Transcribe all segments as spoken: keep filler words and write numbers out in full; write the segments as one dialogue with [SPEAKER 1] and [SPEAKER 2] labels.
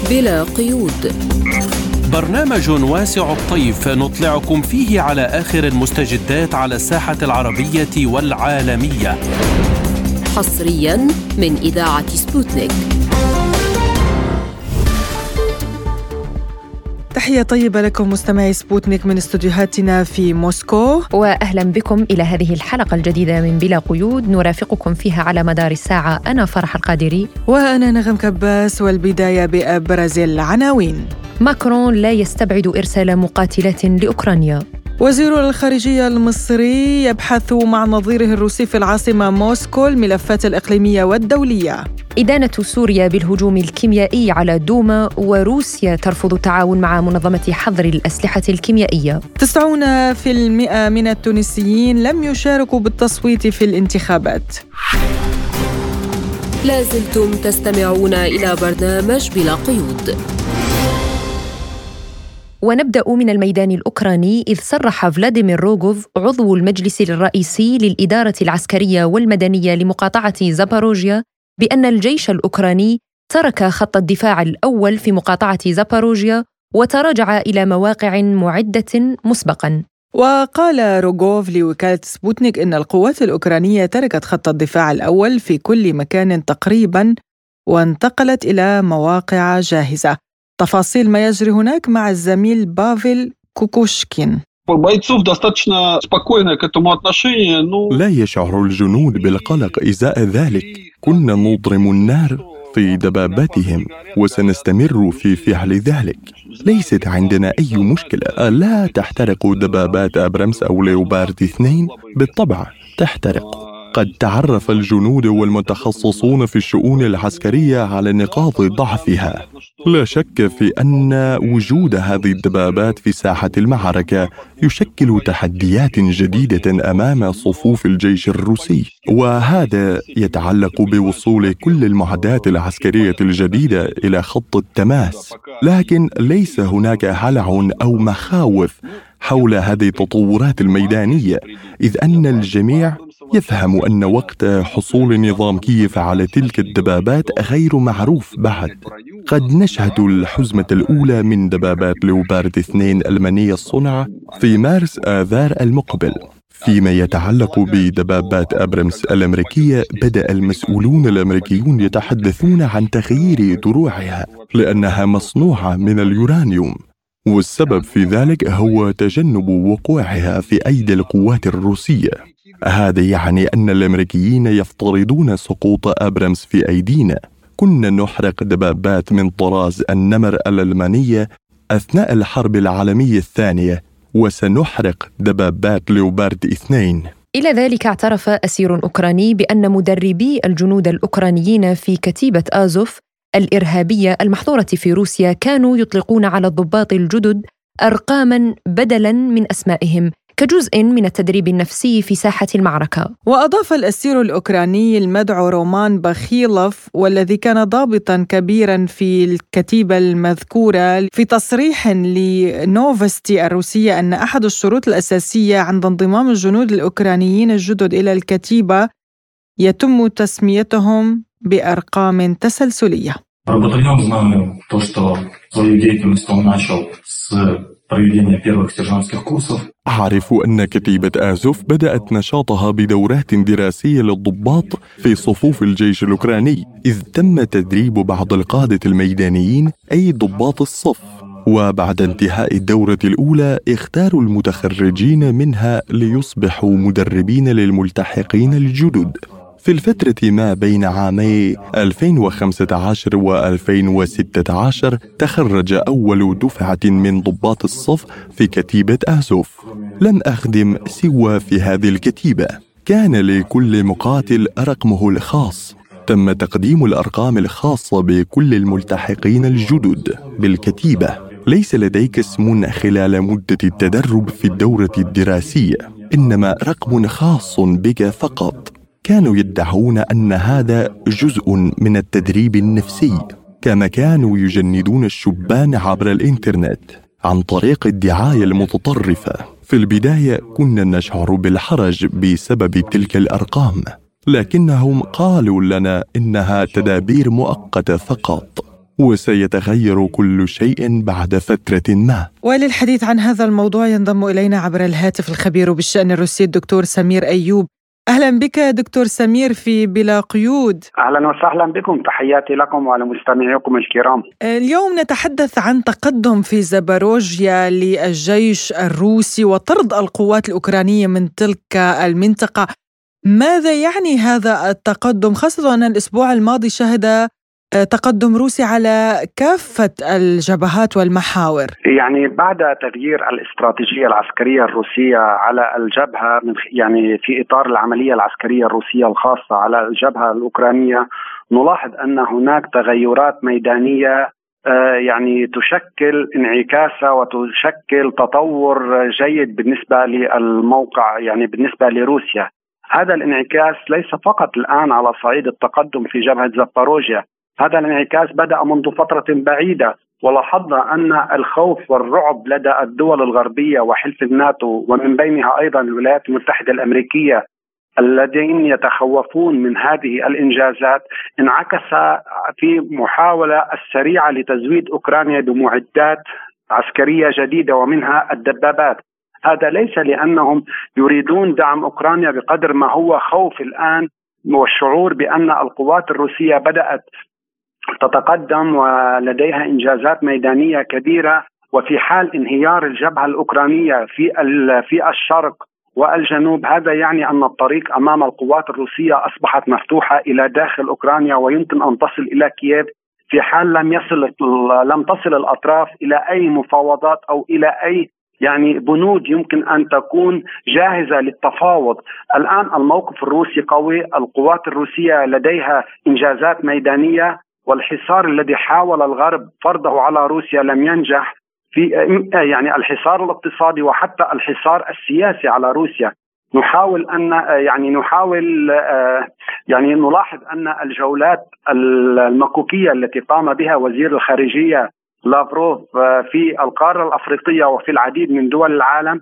[SPEAKER 1] بلا قيود،
[SPEAKER 2] برنامج واسع الطيف نطلعكم فيه على آخر المستجدات على الساحة العربية والعالمية،
[SPEAKER 1] حصرياً من إذاعة سبوتنيك.
[SPEAKER 3] تحية طيبة لكم مستمعي سبوتنيك من استوديوهاتنا في موسكو،
[SPEAKER 4] وأهلا بكم إلى هذه الحلقة الجديدة من بلا قيود نرافقكم فيها على مدار الساعة. أنا فرح القادري
[SPEAKER 3] وأنا نغم كباس، والبداية بأبرز العناوين.
[SPEAKER 4] ماكرون لا يستبعد إرسال مقاتلات لأوكرانيا.
[SPEAKER 3] وزير الخارجية المصري يبحث مع نظيره الروسي في العاصمة موسكو الملفات الإقليمية والدولية.
[SPEAKER 4] إدانة سوريا بالهجوم الكيميائي على دوما، وروسيا ترفض التعاون مع منظمة حظر الأسلحة الكيميائية.
[SPEAKER 3] تسعون في المئة من التونسيين لم يشاركوا بالتصويت في الانتخابات.
[SPEAKER 1] لازلتم تستمعون إلى برنامج بلا قيود.
[SPEAKER 4] ونبدأ من الميدان الأوكراني، إذ صرح فلاديمير روغوف عضو المجلس الرئيسي للإدارة العسكرية والمدنية لمقاطعة زاباروجيا بأن الجيش الأوكراني ترك خط الدفاع الأول في مقاطعة زاباروجيا وتراجع إلى مواقع معدة مسبقاً.
[SPEAKER 3] وقال روغوف لوكالة سبوتنيك إن القوات الأوكرانية تركت خط الدفاع الأول في كل مكان تقريباً وانتقلت إلى مواقع جاهزة. تفاصيل ما يجري هناك مع الزميل بافل كوكوشكين.
[SPEAKER 5] لا يشعر الجنود بالقلق إزاء ذلك. كنا نضرم النار في دباباتهم وسنستمر في فعل ذلك. ليست عندنا أي مشكلة. لا تحترق دبابات أبرامس أو ليوبارد اثنين، بالطبع تحترق. قد تعرف الجنود والمتخصصون في الشؤون العسكرية على نقاط ضعفها. لا شك في أن وجود هذه الدبابات في ساحة المعركة يشكل تحديات جديدة أمام صفوف الجيش الروسي، وهذا يتعلق بوصول كل المعدات العسكرية الجديدة إلى خط التماس. لكن ليس هناك هلع أو مخاوف حول هذه التطورات الميدانية، إذ أن الجميع يفهم أن وقت حصول نظام كييف على تلك الدبابات غير معروف بعد. قد نشهد الحزمة الأولى من دبابات ليوبارد اثنين ألمانية الصنع في مارس آذار المقبل. فيما يتعلق بدبابات أبرامس الأمريكية، بدأ المسؤولون الأمريكيون يتحدثون عن تغيير دروعها لأنها مصنوعة من اليورانيوم، والسبب في ذلك هو تجنب وقوعها في أيدي القوات الروسية. هذا يعني أن الأمريكيين يفترضون سقوط أبرامس في أيدينا. كنا نحرق دبابات من طراز النمر الألمانية أثناء الحرب العالمية الثانية، وسنحرق دبابات ليوبارد اثنين.
[SPEAKER 4] إلى ذلك اعترف أسير أوكراني بأن مدربي الجنود الأوكرانيين في كتيبة آزوف الإرهابية المحظورة في روسيا كانوا يطلقون على الضباط الجدد أرقاماً بدلاً من أسمائهم كجزء من التدريب النفسي في ساحة المعركة.
[SPEAKER 3] وأضاف الأسير الأوكراني المدعو رومان باخيلوف، والذي كان ضابطاً كبيراً في الكتيبة المذكورة، في تصريح لنوفستي الروسية أن أحد الشروط الأساسية عند انضمام الجنود الأوكرانيين الجدد إلى الكتيبة يتم تسميتهم بأرقام تسلسلية.
[SPEAKER 5] أعرف أن كتيبة آزوف بدأت نشاطها بدورات دراسية للضباط في صفوف الجيش الأوكراني، إذ تم تدريب بعض القادة الميدانيين أي ضباط الصف، وبعد انتهاء الدورة الأولى اختاروا المتخرجين منها ليصبحوا مدربين للملتحقين الجدد. في الفترة ما بين عامي ألفين وخمسة عشر وألفين وستة عشر تخرج أول دفعة من ضباط الصف في كتيبة آزوف. لم أخدم سوى في هذه الكتيبة. كان لكل مقاتل رقمه الخاص. تم تقديم الأرقام الخاصة بكل الملتحقين الجدد بالكتيبة. ليس لديك اسم خلال مدة التدرب في الدورة الدراسية، إنما رقم خاص بك فقط. كانوا يدعون أن هذا جزء من التدريب النفسي، كما كانوا يجندون الشبان عبر الإنترنت عن طريق الدعاية المتطرفة. في البداية كنا نشعر بالحرج بسبب تلك الأرقام، لكنهم قالوا لنا إنها تدابير مؤقتة فقط. وسيتغير كل شيء بعد فترة ما.
[SPEAKER 3] وللحديث عن هذا الموضوع ينضم إلينا عبر الهاتف الخبير بالشأن الروسي الدكتور سمير أيوب. أهلا بك دكتور سمير في بلا قيود.
[SPEAKER 6] أهلا وسهلا بكم، تحياتي لكم وعلى مستمعيكم الكرام.
[SPEAKER 3] اليوم نتحدث عن تقدم في زاباروجيا للجيش الروسي وطرد القوات الأوكرانية من تلك المنطقة. ماذا يعني هذا التقدم، خاصة أن الأسبوع الماضي شهد تقدم روسي على كافة الجبهات والمحاور؟
[SPEAKER 6] يعني بعد تغيير الاستراتيجية العسكرية الروسية على الجبهة من يعني في إطار العملية العسكرية الروسية الخاصة على الجبهة الأوكرانية، نلاحظ أن هناك تغيرات ميدانية يعني تشكل انعكاسة وتشكل تطور جيد بالنسبة للموقع، يعني بالنسبة لروسيا. هذا الانعكاس ليس فقط الآن على صعيد التقدم في جبهة زاباروجيا، هذا الانعكاس بدأ منذ فترة بعيدة، ولاحظنا أن الخوف والرعب لدى الدول الغربية وحلف الناتو ومن بينها أيضا الولايات المتحدة الأمريكية الذين يتخوفون من هذه الإنجازات انعكس في محاولة السريعة لتزويد أوكرانيا بمعدات عسكرية جديدة ومنها الدبابات. هذا ليس لأنهم يريدون دعم أوكرانيا بقدر ما هو خوف الآن والشعور بأن القوات الروسية بدأت تتقدم ولديها إنجازات ميدانية كبيرة، وفي حال انهيار الجبهة الأوكرانية في في الشرق والجنوب هذا يعني أن الطريق أمام القوات الروسية أصبحت مفتوحة إلى داخل أوكرانيا، ويمكن أن تصل إلى كييف في حال لم يصل لم تصل الأطراف إلى أي مفاوضات أو إلى أي يعني بنود يمكن أن تكون جاهزة للتفاوض. الآن الموقف الروسي قوي، القوات الروسية لديها إنجازات ميدانية، والحصار الذي حاول الغرب فرضه على روسيا لم ينجح في يعني الحصار الاقتصادي وحتى الحصار السياسي على روسيا. نحاول أن يعني نحاول يعني نلاحظ أن الجولات المكوكية التي قام بها وزير الخارجية لافروف في القارة الأفريقية وفي العديد من دول العالم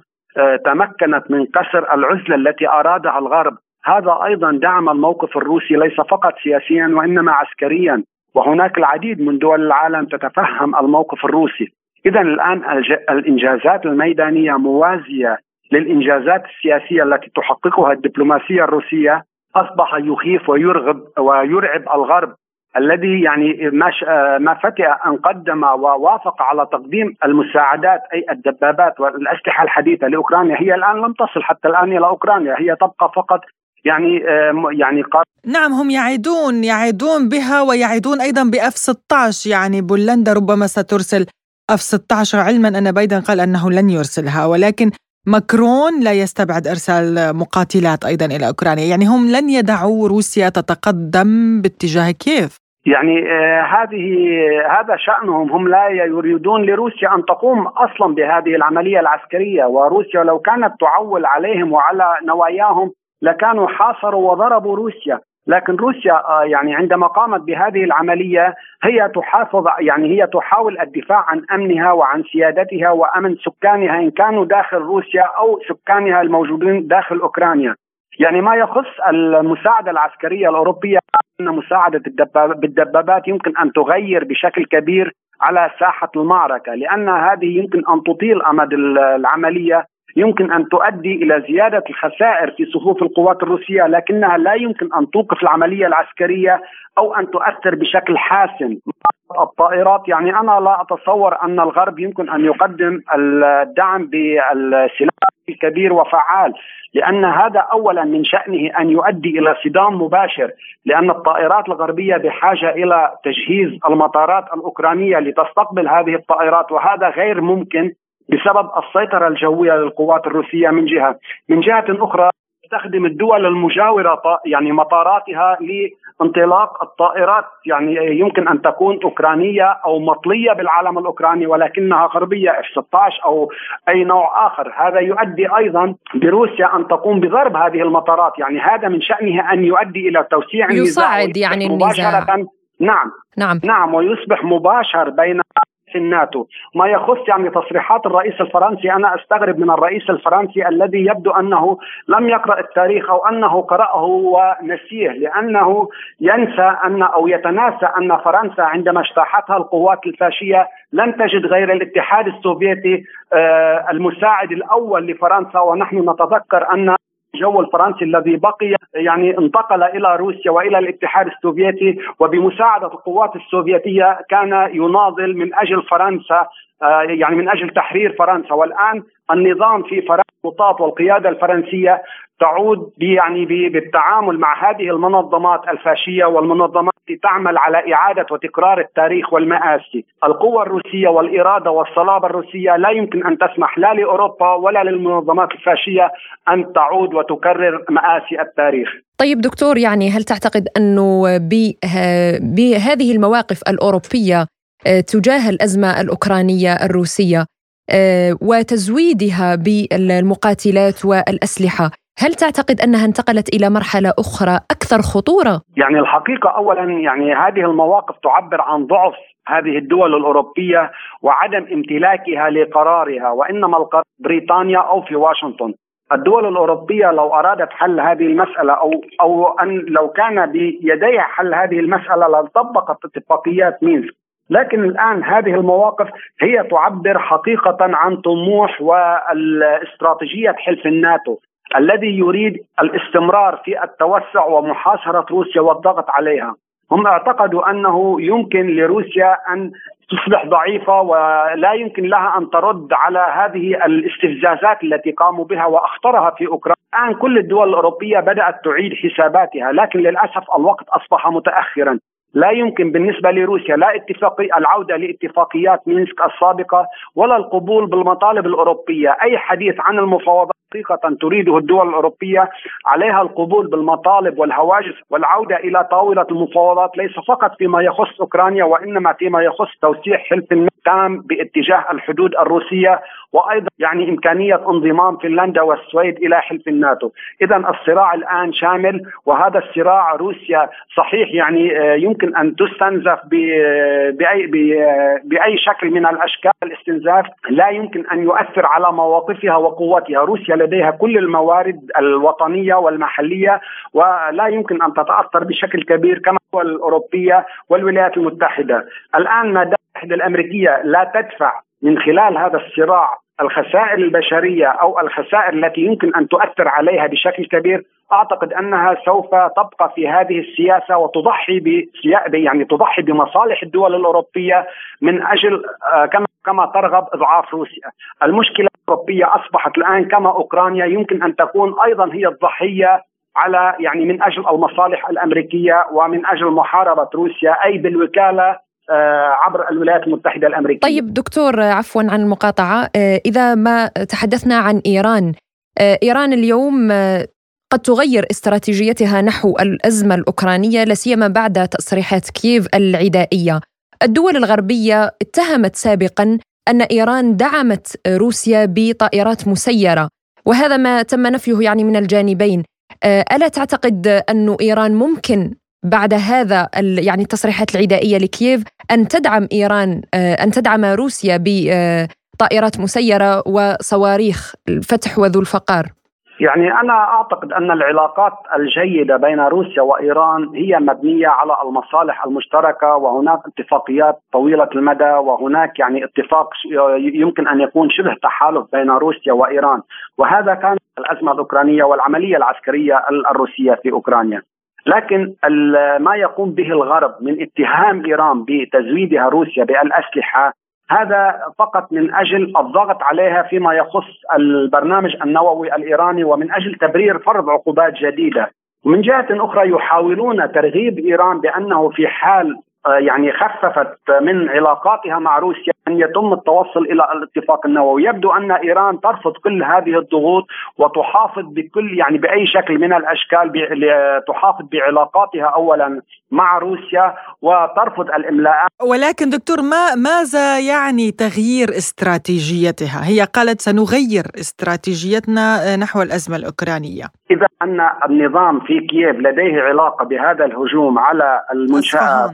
[SPEAKER 6] تمكنت من كسر العزلة التي أرادها الغرب. هذا أيضا دعم الموقف الروسي ليس فقط سياسيا وإنما عسكريا، وهناك العديد من دول العالم تتفهم الموقف الروسي. إذن الآن الإنجازات الميدانية موازية للإنجازات السياسية التي تحققها الدبلوماسية الروسية، أصبح يخيف ويرغب ويرعب الغرب الذي يعني ما فتئ أن قدم ووافق على تقديم المساعدات أي الدبابات والأسلحة الحديثة لأوكرانيا. هي الآن لم تصل حتى الآن إلى أوكرانيا، هي تبقى فقط يعني يعني قر...
[SPEAKER 3] نعم، هم يعيدون يعيدون بها ويعيدون أيضا بأف ستة عشر، يعني بولندا ربما سترسل أف ستة عشر، علما أن بايدن قال أنه لن يرسلها، ولكن ماكرون لا يستبعد إرسال مقاتلات أيضا إلى أوكرانيا. يعني هم لن يدعوا روسيا تتقدم باتجاه كييف.
[SPEAKER 6] يعني آه هذه هذا شأنهم، هم لا يريدون لروسيا أن تقوم أصلا بهذه العملية العسكرية، وروسيا لو كانت تعول عليهم وعلى نواياهم لكانوا حاصروا وضربوا روسيا. لكن روسيا آه يعني عندما قامت بهذه العملية هي تحافظ يعني هي تحاول الدفاع عن أمنها وعن سيادتها وأمن سكانها إن كانوا داخل روسيا أو سكانها الموجودين داخل أوكرانيا. يعني ما يخص المساعدة العسكرية الأوروبية، أن مساعدة بالدبابات يمكن أن تغير بشكل كبير على ساحة المعركة، لأن هذه يمكن أن تطيل أمد العملية، يمكن أن تؤدي إلى زيادة الخسائر في صفوف القوات الروسية، لكنها لا يمكن أن توقف العملية العسكرية أو أن تؤثر بشكل حاسم. الطائرات يعني أنا لا أتصور أن الغرب يمكن أن يقدم الدعم بالسلاح كبير وفعال، لأن هذا أولا من شأنه أن يؤدي إلى صدام مباشر، لأن الطائرات الغربية بحاجة إلى تجهيز المطارات الأوكرانية لتستقبل هذه الطائرات، وهذا غير ممكن بسبب السيطرة الجوية للقوات الروسية من جهة. من جهة أخرى تستخدم الدول المجاورة يعني مطاراتها لانطلاق الطائرات، يعني يمكن أن تكون أوكرانية أو مطلية بالعالم الأوكراني ولكنها غربية إف ستة عشر أو أي نوع آخر. هذا يؤدي أيضا بروسيا أن تقوم بضرب هذه المطارات، يعني هذا من شأنه أن يؤدي إلى توسيع
[SPEAKER 4] يصعد يعني النزاع.
[SPEAKER 6] نعم
[SPEAKER 4] نعم
[SPEAKER 6] نعم ويصبح مباشر بين في الناتو. ما يخص يعني تصريحات الرئيس الفرنسي، أنا أستغرب من الرئيس الفرنسي الذي يبدو أنه لم يقرأ التاريخ أو أنه قرأه ونسيه، لأنه ينسى أن أو يتناسى أن فرنسا عندما اجتاحتها القوات الفاشية لن تجد غير الاتحاد السوفيتي المساعد الأول لفرنسا، ونحن نتذكر أن الجو الفرنسي الذي بقي يعني انتقل إلى روسيا وإلى الاتحاد السوفيتي، وبمساعدة القوات السوفيتية كان يناضل من أجل فرنسا، يعني من أجل تحرير فرنسا. والآن النظام في فرنسا والقيادة الفرنسية تعود يعني بالتعامل مع هذه المنظمات الفاشية والمنظمات التي تعمل على إعادة وتكرار التاريخ والمآسي. القوة الروسية والإرادة والصلابة الروسية لا يمكن أن تسمح لا لأوروبا ولا للمنظمات الفاشية أن تعود وتكرر مآسي التاريخ.
[SPEAKER 4] طيب دكتور، يعني هل تعتقد أنه بهذه المواقف الأوروبية تجاه الأزمة الأوكرانية الروسية وتزويدها بالمقاتلات والأسلحة، هل تعتقد أنها انتقلت إلى مرحلة أخرى أكثر خطورة؟
[SPEAKER 6] يعني الحقيقة أولا يعني هذه المواقف تعبر عن ضعف هذه الدول الأوروبية وعدم امتلاكها لقرارها، وإنما القرار بريطانيا أو في واشنطن. الدول الأوروبية لو أرادت حل هذه المسألة أو أو أن لو كان بيديها حل هذه المسألة لطبقت اتفاقيات مينسك. لكن الآن هذه المواقف هي تعبر حقيقة عن طموح والاستراتيجية حلف الناتو الذي يريد الاستمرار في التوسع ومحاصرة روسيا والضغط عليها. هم اعتقدوا أنه يمكن لروسيا أن تصبح ضعيفة ولا يمكن لها أن ترد على هذه الاستفزازات التي قاموا بها وأخطرها في أوكرانيا. الآن كل الدول الأوروبية بدأت تعيد حساباتها، لكن للأسف الوقت أصبح متأخرا. لا يمكن بالنسبة لروسيا لا اتفاقي العودة لاتفاقيات مينسك السابقة ولا القبول بالمطالب الأوروبية. أي حديث عن المفاوضات حقيقة تريده الدول الأوروبية عليها القبول بالمطالب والهواجس والعودة إلى طاولة المفاوضات، ليس فقط فيما يخص أوكرانيا وإنما فيما يخص توسيع حلف التام باتجاه الحدود الروسية، وأيضا يعني إمكانية انضمام فنلندا والسويد إلى حلف الناتو. إذا الصراع الآن شامل، وهذا الصراع روسيا صحيح يعني يمكن أن تستنزف بأي, بأي شكل من الأشكال. الاستنزاف لا يمكن أن يؤثر على مواقفها وقوتها. روسيا لديها كل الموارد الوطنية والمحلية ولا يمكن أن تتأثر بشكل كبير كما الدول الأوروبية والولايات المتحدة. الآن ما الولايات الأمريكية لا تدفع من خلال هذا الصراع الخسائر البشرية أو الخسائر التي يمكن أن تؤثر عليها بشكل كبير، أعتقد أنها سوف تبقى في هذه السياسة وتضحي ب يعني تضحي بمصالح الدول الأوروبية من أجل كما كما ترغب إضعاف روسيا. المشكلة الأوروبية أصبحت الآن كما أوكرانيا يمكن أن تكون أيضا هي الضحية على يعني من أجل المصالح الأمريكية ومن أجل محاربة روسيا، أي بالوكالة عبر الولايات المتحدة الأمريكية.
[SPEAKER 4] طيب دكتور، عفوا عن المقاطعة، إذا ما تحدثنا عن إيران، إيران اليوم قد تغير استراتيجيتها نحو الأزمة الأوكرانية لا سيما بعد تصريحات كييف العدائية. الدول الغربية اتهمت سابقا أن إيران دعمت روسيا بطائرات مسيرة، وهذا ما تم نفيه يعني من الجانبين. ألا تعتقد أن إيران ممكن بعد هذا يعني التصريحات العدائية لكييف أن تدعم إيران أن تدعم روسيا بطائرات مسيرة وصواريخ الفتح وذو الفقار؟
[SPEAKER 6] يعني أنا أعتقد أن العلاقات الجيدة بين روسيا وإيران هي مبنية على المصالح المشتركة، وهناك اتفاقيات طويلة المدى، وهناك يعني اتفاق يمكن أن يكون شبه تحالف بين روسيا وإيران، وهذا كان الأزمة الأوكرانية والعملية العسكرية الروسية في أوكرانيا. لكن ما يقوم به الغرب من اتهام إيران بتزويدها روسيا بالأسلحة هذا فقط من أجل الضغط عليها فيما يخص البرنامج النووي الإيراني ومن أجل تبرير فرض عقوبات جديدة. ومن جهة أخرى يحاولون ترغيب إيران بأنه في حال يعني خففت من علاقاتها مع روسيا أن يتم التوصل إلى الاتفاق النووي. يبدو أن إيران ترفض كل هذه الضغوط وتحافظ بكل يعني بأي شكل من الأشكال تحافظ بعلاقاتها أولا مع روسيا وترفض الإملاءات.
[SPEAKER 3] ولكن دكتور، ما ماذا يعني تغيير استراتيجيتها؟ هي قالت سنغير استراتيجيتنا نحو الأزمة الأوكرانية.
[SPEAKER 6] إذا أن النظام في كييف لديه علاقة بهذا الهجوم على المنشآت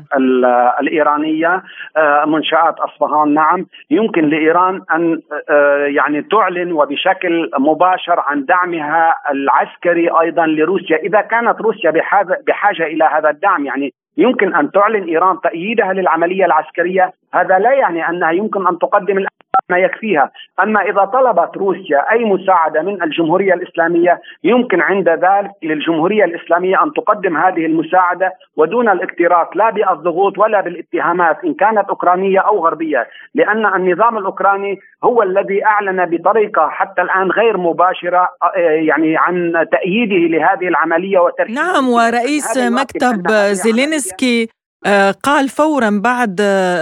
[SPEAKER 6] الإيرانية، منشآت أصفهان، نعم، يمكن لإيران أن يعني تعلن وبشكل مباشر عن دعمها العسكري أيضا لروسيا إذا كانت روسيا بحاجة إلى هذا الدعم. يعني يمكن أن تعلن إيران تأييدها للعملية العسكرية، هذا لا يعني أنها يمكن أن تقدم ما يكفيها. أما إذا طلبت روسيا أي مساعدة من الجمهورية الإسلامية، يمكن عند ذلك للجمهورية الإسلامية أن تقدم هذه المساعدة ودون الاكتراث لا بالضغوط ولا بالاتهامات إن كانت أوكرانية أو غربية، لأن النظام الأوكراني هو الذي أعلن بطريقة حتى الآن غير مباشرة يعني عن تأييده لهذه العملية وترحيب.
[SPEAKER 3] نعم، ورئيس مكتب زيلينسكي قال فورا بعد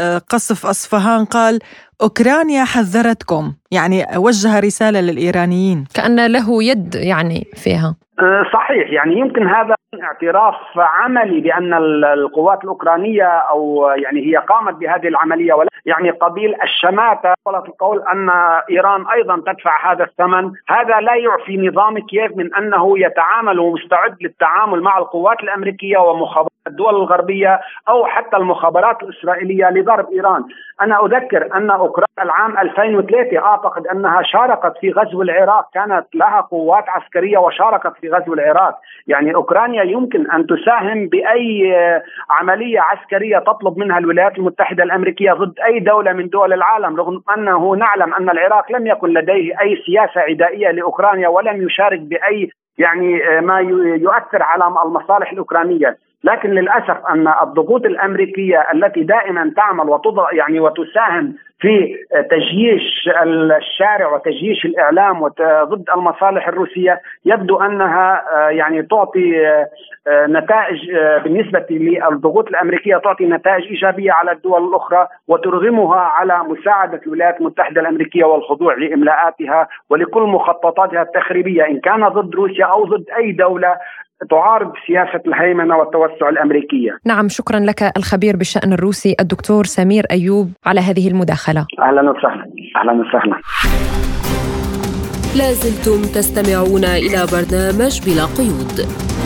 [SPEAKER 3] قصف أصفهان، قال أوكرانيا حذرتكم، يعني وجه رسالة للإيرانيين
[SPEAKER 4] كأن له يد يعني فيها.
[SPEAKER 6] صحيح، يعني يمكن هذا اعتراف عملي بأن القوات الأوكرانية أو يعني هي قامت بهذه العملية، ولا يعني قبيل الشماتة ولا القول أن إيران أيضا تدفع هذا الثمن. هذا لا يعفي نظام كييف من أنه يتعامل ومستعد للتعامل مع القوات الأمريكية ومخابرات الدول الغربية أو حتى المخابرات الإسرائيلية لضرب إيران. أنا أذكر أن أوكرانيا العام ألفين وثلاثة أعتقد أنها شاركت في غزو العراق، كانت لها قوات عسكرية وشاركت في غزو العراق. يعني أوكرانيا يمكن أن تساهم بأي عملية عسكرية تطلب منها الولايات المتحدة الأمريكية ضد أي دولة من دول العالم، رغم أنه نعلم أن العراق لم يكن لديه أي سياسة عدائية لأوكرانيا ولم يشارك بأي يعني ما يؤثر على المصالح الأوكرانية. لكن للأسف أن الضغوط الأمريكية التي دائما تعمل وتضع يعني وتساهم في تجييش الشارع وتجييش الإعلام ضد المصالح الروسية يبدو أنها يعني تعطي نتائج بالنسبة للضغوط الأمريكية، تعطي نتائج إيجابية على الدول الأخرى وترغمها على مساعدة الولايات المتحدة الأمريكية والخضوع لإملاءاتها ولكل مخططاتها التخريبية إن كان ضد روسيا أو ضد أي دولة تعارض سياسة الهيمنة والتوسع الأمريكية.
[SPEAKER 4] نعم، شكرا لك الخبير بالشأن الروسي الدكتور سمير أيوب على هذه المداخلة.
[SPEAKER 6] أهلا وسهلا. أهلا وسهلا.
[SPEAKER 1] لازلتم تستمعون إلى برنامج بلا قيود.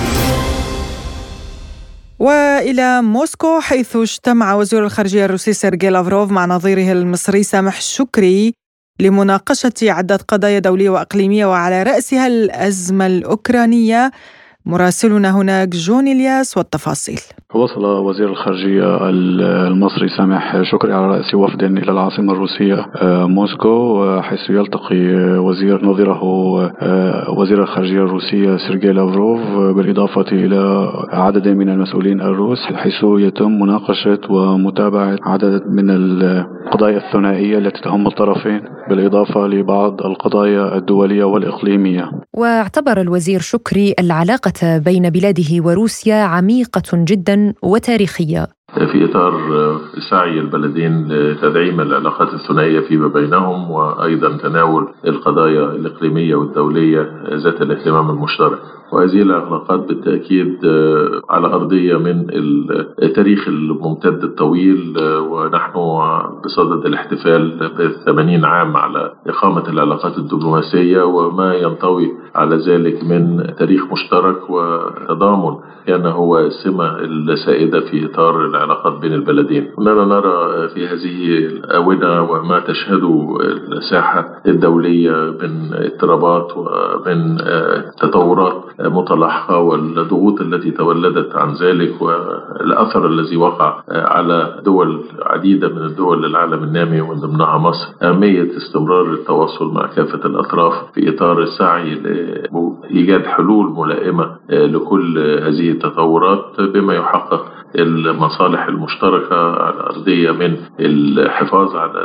[SPEAKER 3] وإلى موسكو، حيث اجتمع وزير الخارجية الروسي سيرجي لافروف مع نظيره المصري سامح شكري لمناقشة عدة قضايا دولية وأقليمية وعلى رأسها الأزمة الأوكرانية. مراسلنا هناك جون إلياس والتفاصيل.
[SPEAKER 7] وصل وزير الخارجية المصري سامح شكري على رأس وفد إلى العاصمة الروسية موسكو، حيث يلتقي وزير نظيره وزير الخارجية الروسية سيرجي لافروف بالإضافة إلى عدد من المسؤولين الروس، حيث يتم مناقشة ومتابعة عدد من القضايا الثنائية التي تهم الطرفين بالإضافة لبعض القضايا الدولية والإقليمية.
[SPEAKER 4] واعتبر الوزير شكري العلاقة بين بلاده وروسيا عميقة جدا وتاريخية.
[SPEAKER 8] في إطار سعي البلدين لتدعيم العلاقات الثنائية فيما بينهم وأيضا تناول القضايا الإقليمية والدولية ذات الاهتمام المشترك، وهذه العلاقات بالتأكيد على أرضية من التاريخ الممتد الطويل، ونحن بصدد الاحتفال بالثمانين عام على إقامة العلاقات الدبلوماسية وما ينطوي على ذلك من تاريخ مشترك وتضامن كان هو السمة السائدة في إطار العلاقات بين البلدين. إننا نرى في هذه الآونة وما تشهده الساحة الدولية من اضطرابات ومن تطورات متلاحقة والضغوط التي تولدت عن ذلك والأثر الذي وقع على دول عديدة من الدول العالم النامي ومن ضمنها مصر، أهمية استمرار التواصل مع كافة الأطراف في إطار السعي لإيجاد حلول ملائمة لكل هذه التطورات بما يحقق المصالح المشتركة على أرضية من الحفاظ على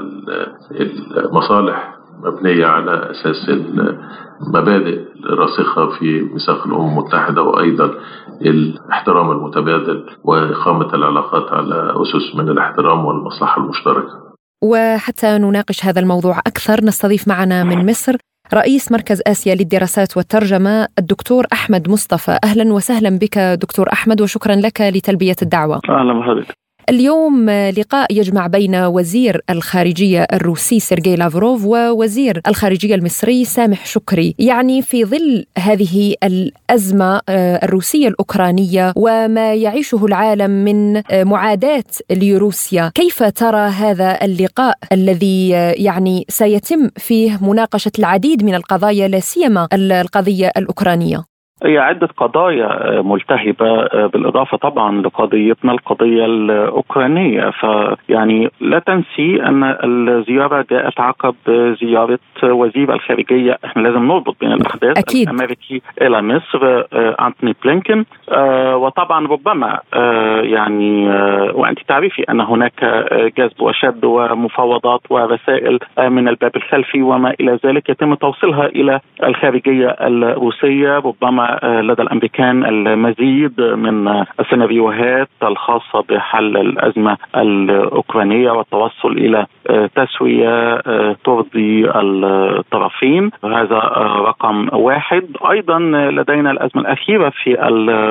[SPEAKER 8] المصالح مبنية على أساس المبادئ الراسخة في ميثاق الأمم المتحدة، وأيضا الاحترام المتبادل وإقامة العلاقات على أسس من الاحترام والمصلحة المشتركة.
[SPEAKER 4] وحتى نناقش هذا الموضوع أكثر نستضيف معنا من مصر رئيس مركز آسيا للدراسات والترجمة الدكتور أحمد مصطفى. أهلا وسهلا بك دكتور أحمد، وشكرا لك لتلبية الدعوة.
[SPEAKER 9] أهلا بحضرتك.
[SPEAKER 4] اليوم لقاء يجمع بين وزير الخارجية الروسي سيرجي لافروف ووزير الخارجية المصري سامح شكري، يعني في ظل هذه الأزمة الروسية الأوكرانية وما يعيشه العالم من معاداة لروسيا، كيف ترى هذا اللقاء الذي يعني سيتم فيه مناقشة العديد من القضايا لا سيما القضية الأوكرانية؟
[SPEAKER 9] هي عدة قضايا ملتهبة بالإضافة طبعا لقضيتنا القضية الأوكرانية. فيعني لا تنسي أن الزيارة جاءت عقب زيارة وزير الخارجية، احنا لازم نربط بين الأحداث،
[SPEAKER 4] أكيد.
[SPEAKER 9] الأمريكي إلى مصر أنتوني بلينكن. وطبعا ربما يعني وأنت تعرفي أن هناك جذب وشد ومفاوضات ورسائل من الباب الخلفي وما إلى ذلك يتم توصيلها إلى الخارجية الروسية. ربما لدى الأمريكان المزيد من السيناريوهات الخاصة بحل الأزمة الأوكرانية والتوصل إلى تسوية ترضي الطرفين، هذا رقم واحد. أيضا لدينا الأزمة الأخيرة في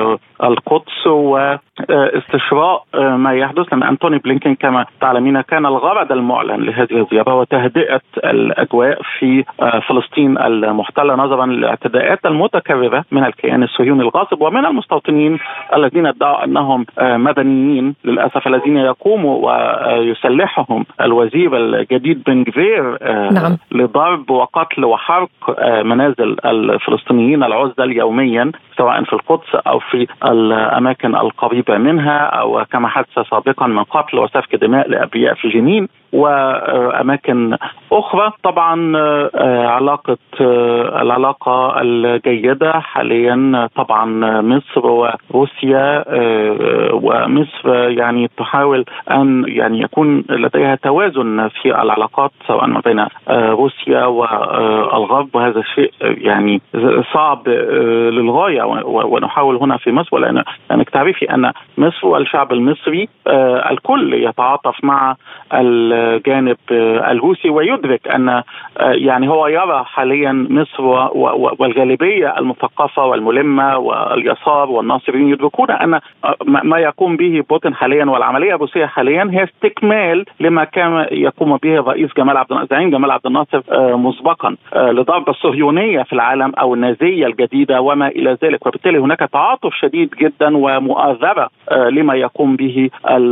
[SPEAKER 9] القدس واستشراء ما يحدث، لأن أنتوني بلينكن كما تعلمين كان الغرض المعلن لهذه الزيارة وتهدئة الأجواء في فلسطين المحتلة نظرا للاعتداءات المتكررة من الكيان الصهيوني الغاصب ومن المستوطنين الذين ادعوا أنهم مدنيين للأسف، الذين يقوموا ويسلحهم الوزير الجديد بن غفير نعم. لضرب وقتل وحرق منازل الفلسطينيين العزل يوميا سواء في القدس أو في الأماكن القريبة منها، أو كما حدث سابقا من قتل وسفك دماء لأبرياء في جنين وأماكن أخرى. طبعا علاقة العلاقة الجيدة حاليا طبعا مصر وروسيا، ومصر يعني تحاول أن يعني يكون لديها توازن في العلاقات سواء ما بين روسيا والغرب، وهذا الشيء يعني صعب للغاية ونحاول هنا في مصر، لأن أنك تعرفي أن مصر والشعب المصري الكل يتعاطف مع الجانب الروسي ويدرك أن يعني هو يرى حاليا مصر والغالبية المثقفة والملمة واليسار والناصرين يدركون أن ما يقوم به بوتين حاليا والعملية الروسية حاليا هي استكمال لما كان يقوم به الرئيس جمال عبد الناصر جمال عبد الناصر مسبقا لضرب الصهيونية في العالم أو النازية الجديدة وما إلى ذلك. وبالتالي هناك تعاطف شديد جدا ومؤازرة لما يقوم به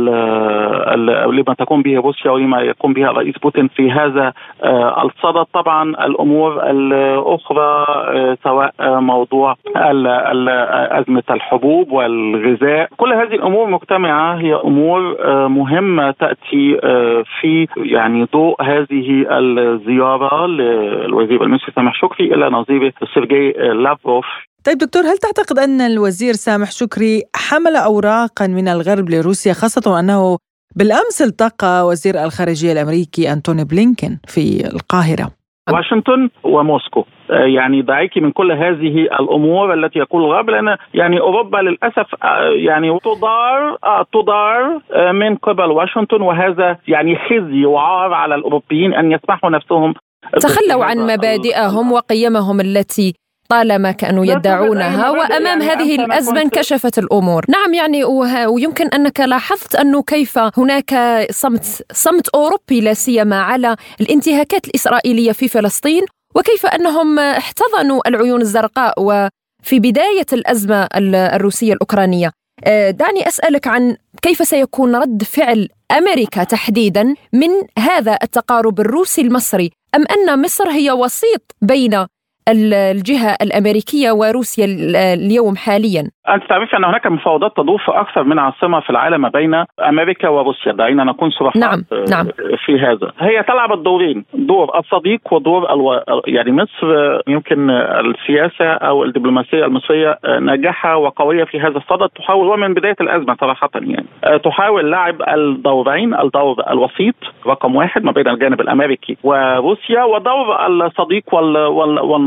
[SPEAKER 9] لما تقوم به روسيا ولما يقوم بها الرئيس بوتين في هذا الصدد. طبعا الأمور الأخرى سواء موضوع أزمة الحبوب والغذاء، كل هذه الأمور مجتمعة هي أمور مهمة تأتي في يعني ضوء هذه الزيارة للوزير المصري سامح شكري إلى نظيره سيرجي لافروف.
[SPEAKER 3] طيب دكتور، هل تعتقد أن الوزير سامح شكري حمل أوراقا من الغرب لروسيا، خاصة أنه بالأمس التقى وزير الخارجية الأمريكي أنتوني بلينكن في القاهرة؟
[SPEAKER 9] واشنطن وموسكو، يعني دعيك من كل هذه الأمور التي يقول الغرب، لأن يعني أوروبا للأسف يعني تدار تدار من قبل واشنطن، وهذا يعني خزي وعار على الأوروبيين أن يسمحوا نفسهم
[SPEAKER 4] تخلوا عن مبادئهم وقيمهم التي طالما كانوا يدعونها، وأمام هذه الأزمة انكشفت الأمور. نعم، يعني ويمكن أنك لاحظت أنه كيف هناك صمت صمت أوروبي لا سيما على الانتهاكات الإسرائيلية في فلسطين، وكيف أنهم احتضنوا العيون الزرقاء وفي بداية الأزمة الروسية الأوكرانية. دعني أسألك عن كيف سيكون رد فعل أمريكا تحديدا من هذا التقارب الروسي المصري، أم أن مصر هي وسيط بين الجهة الأمريكية وروسيا اليوم حاليا؟
[SPEAKER 9] أنت تعرف أن هناك مفاوضات تدور في أكثر من عاصمة في العالم بين أمريكا وروسيا، دعينا نكون صراحة
[SPEAKER 4] نعم. نعم.
[SPEAKER 9] في هذا. هي تلعب الدورين، دور الصديق ودور الو... يعني مصر يمكن السياسة أو الدبلوماسية المصرية ناجحة وقوية في هذا الصدد، تحاول ومن بداية الأزمة صراحة يعني تحاول لعب الدورين، الدور الوسيط رقم واحد ما بين الجانب الأمريكي وروسيا، ودور الصديق وال... وال... والناصر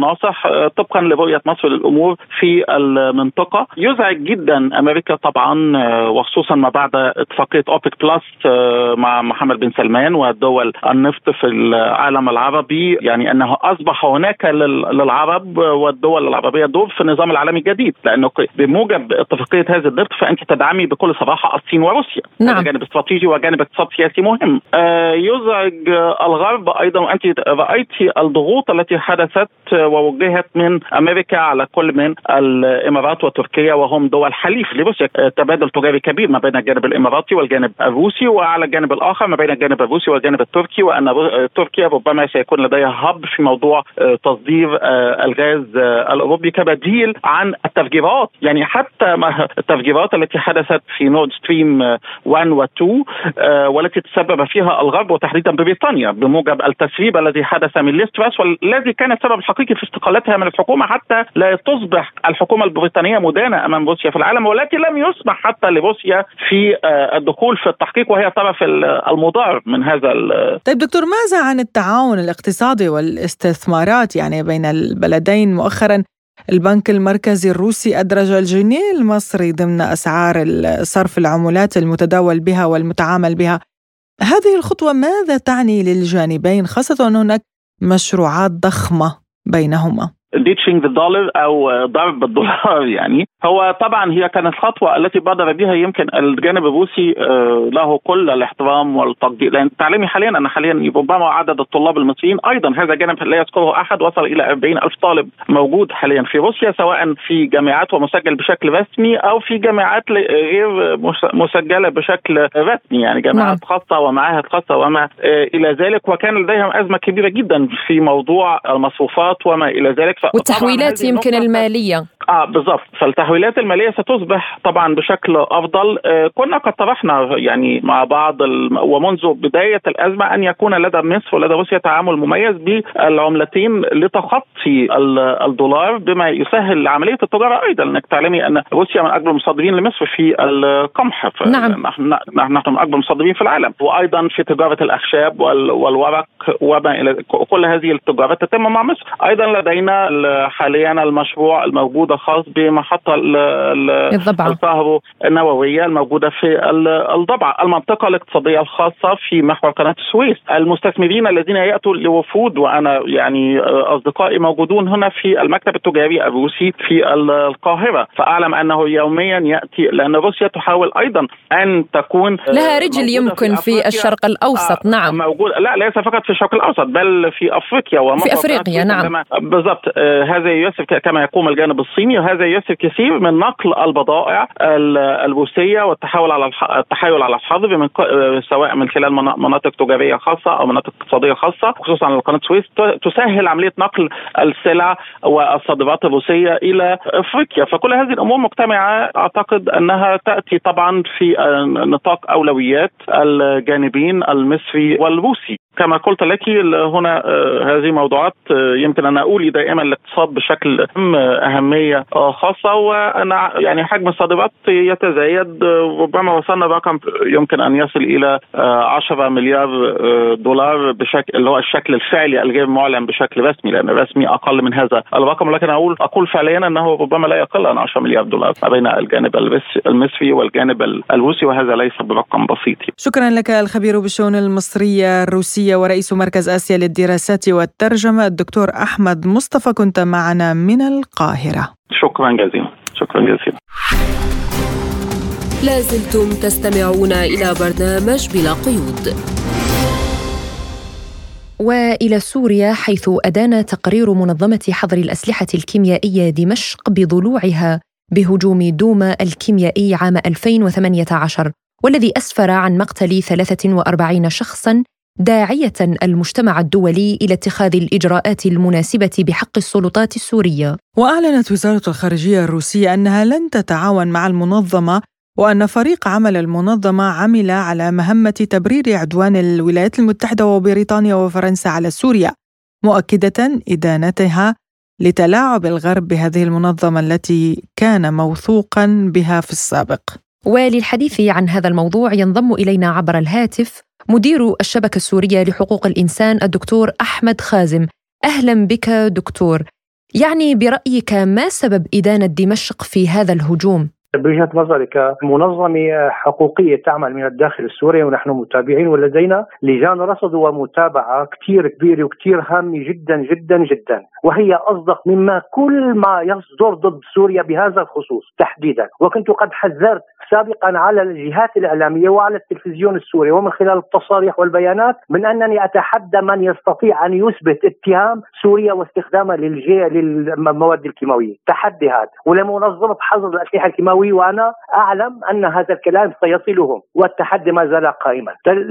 [SPEAKER 9] ناصح طبقا لرؤية مصر للأمور في المنطقة. يزعج جدا أمريكا طبعا، وخصوصا ما بعد اتفاقية أوبك بلس مع محمد بن سلمان ودول النفط في العالم العربي، يعني أنه أصبح هناك للعرب والدول العربية دور في النظام العالمي الجديد، لأنه بموجب اتفاقية هذا النفط فأنت تدعمي بكل صراحة الصين وروسيا.
[SPEAKER 4] نعم.
[SPEAKER 9] هذا جانب استراتيجي وجانب اقتصاد سياسي مهم. آه يزعج الغرب أيضا، وأنت رأيت الضغوط التي حدثت ووجهت من أمريكا على كل من الإمارات وتركيا وهم دول حليف لروسيا. تبادل تجاري كبير ما بين الجانب الإماراتي والجانب الروسي، وعلى الجانب الآخر ما بين الجانب الروسي والجانب التركي، وأن تركيا ربما سيكون لديها هب في موضوع تصدير الغاز الأوروبي كبديل عن التفجيرات. يعني حتى التفجيرات التي حدثت في نورد ستريم واحد و اثنين والتي تسبب فيها الغرب وتحديدا بريطانيا بموجب التسريب الذي حدث من ليستراس، والذي كان السبب الحقيقي في استقالتها من الحكومة حتى لا تصبح الحكومة البريطانية مدانة أمام روسيا في العالم، والتي لم يسمح حتى لروسيا في الدخول في التحقيق وهي طرف المضار من هذا.
[SPEAKER 3] طيب دكتور، ماذا عن التعاون الاقتصادي والاستثمارات يعني بين البلدين؟ مؤخرا البنك المركزي الروسي أدرج الجنيه المصري ضمن أسعار صرف العملات المتداول بها والمتعامل بها. هذه الخطوة ماذا تعني للجانبين، خاصة أن هناك مشروعات ضخمة بينهما؟
[SPEAKER 9] ديتشينج الدولار أو ضرب الدولار، يعني هو طبعا هي كانت الخطوة التي بادر بها يمكن الجانب الروسي له كل الاحترام والتقدير، لأن تعلمي حاليا أن حاليا ربما عدد الطلاب المصريين أيضا هذا جانب لا يذكره أحد وصل إلى أربعين ألف طالب موجود حاليا في روسيا، سواء في جامعات ومسجل بشكل رسمي أو في جامعات غير مسجلة بشكل رسمي، يعني جامعات خاصة ومعاهد خاصة وما إلى ذلك. وكان لديهم أزمة كبيرة جدا في موضوع المصروفات وما إلى ذلك،
[SPEAKER 4] والتحويلات يمكن المالية.
[SPEAKER 9] اه بالضبط، فالتحويلات الماليه ستصبح طبعا بشكل افضل. آه كنا قد طرحنا يعني مع بعض الم... ومنذ بدايه الازمه ان يكون لدى مصر ولدى روسيا تعامل مميز بالعملتين لتخطي الدولار بما يسهل عمليه التجاره ايضا، انك تعلمي ان روسيا من اكبر المصدرين لمصر في القمح.
[SPEAKER 4] نعم.
[SPEAKER 9] نحن نحن من اكبر المصدرين في العالم، وايضا في تجاره الاخشاب وال... والورق وما الى كل هذه التجارات تتم مع مصر. ايضا لدينا حاليا المشروع الموجود خاص بمحطة الكهرباء النووية الموجودة في الضبعة، المنطقة الاقتصادية الخاصة في محور قناة السويس. المستثمرين الذين يأتوا لوفود، وأنا يعني أصدقائي موجودون هنا في المكتب التجاري الروسي في القاهرة، فأعلم أنه يوميا يأتي، لأن روسيا تحاول أيضا أن تكون
[SPEAKER 4] لها رجل يمكن في, في الشرق الأوسط. آه نعم
[SPEAKER 9] موجود، لا ليس فقط في الشرق الأوسط بل في أفريقيا
[SPEAKER 4] في أفريقيا. نعم
[SPEAKER 9] بالضبط. آه هذا يسر كما يقوم الجانب الصيني، وهذا يسر كثير من نقل البضائع الروسية والتحول على التحايل على الحظر من سواء من خلال مناطق تجارية خاصة أو مناطق اقتصادية خاصة، خصوصا على قناة السويس تسهل عملية نقل السلع والصادرات الروسية إلى أفريقيا. فكل هذه الأمور مجتمعة أعتقد أنها تأتي طبعا في نطاق أولويات الجانبين المصري والروسي. كما قلت لك هنا هذه موضوعات يمكن أن أقول دائما الاقتصاد بشكل أهمية خاصة، وأنا يعني حجم الصادرات يتزايد، ربما وصلنا رقم يمكن أن يصل إلى عشرة مليار دولار بشكل اللي هو الشكل الفعلي الغير معلن بشكل رسمي، لأن الرسمي أقل من هذا الرقم، ولكن أقول أقول فعليا أنه ربما لا يقل عن عشرة مليار دولار ما بين الجانب المصري والجانب الروسي، وهذا ليس برقم بسيط.
[SPEAKER 3] شكرا لك الخبير بالشؤون المصرية الروسية ورئيس مركز آسيا للدراسات والترجمة الدكتور أحمد مصطفى، كنت معنا من القاهرة.
[SPEAKER 9] شكرا جزيلا. شكرا جزيلا.
[SPEAKER 1] لازلتم تستمعون إلى برنامج بلا قيود.
[SPEAKER 4] وإلى سوريا، حيث أدان تقرير منظمة حظر الأسلحة الكيميائية دمشق بضلوعها بهجوم دوما الكيميائي عام ألفين وثمانية عشر، والذي أسفر عن مقتل ثلاثة وأربعين شخصاً، داعية المجتمع الدولي إلى اتخاذ الإجراءات المناسبة بحق السلطات السورية.
[SPEAKER 3] وأعلنت وزارة الخارجية الروسية أنها لن تتعاون مع المنظمة، وأن فريق عمل المنظمة عمل على مهمة تبرير عدوان الولايات المتحدة وبريطانيا وفرنسا على سوريا، مؤكدة إدانتها لتلاعب الغرب بهذه المنظمة التي كان موثوقا بها في السابق.
[SPEAKER 4] وللحديث عن هذا الموضوع ينضم إلينا عبر الهاتف مدير الشبكة السورية لحقوق الإنسان الدكتور أحمد خازم. أهلا بك دكتور. يعني برأيك ما سبب إدانة دمشق في هذا الهجوم؟
[SPEAKER 10] بوجهة نظري كمنظمة حقوقية تعمل من الداخل السوري ونحن متابعين ولدينا لجان رصد ومتابعة كتير كبيرة وكتير هامة جدا جدا جدا، وهي أصدق مما كل ما يصدر ضد سوريا بهذا الخصوص تحديدا. وكنت قد حذرت سابقا على الجهات الإعلامية وعلى التلفزيون السوري ومن خلال التصاريح والبيانات من أنني أتحدى من يستطيع أن يثبت اتهام سوريا واستخدامها للمواد الكيماوية. تحدي هذا ولمنظمة حظر الأسلحة الكيماوية، وأنا أعلم أن هذا الكلام سيصلهم والتحدي ما زال قائما.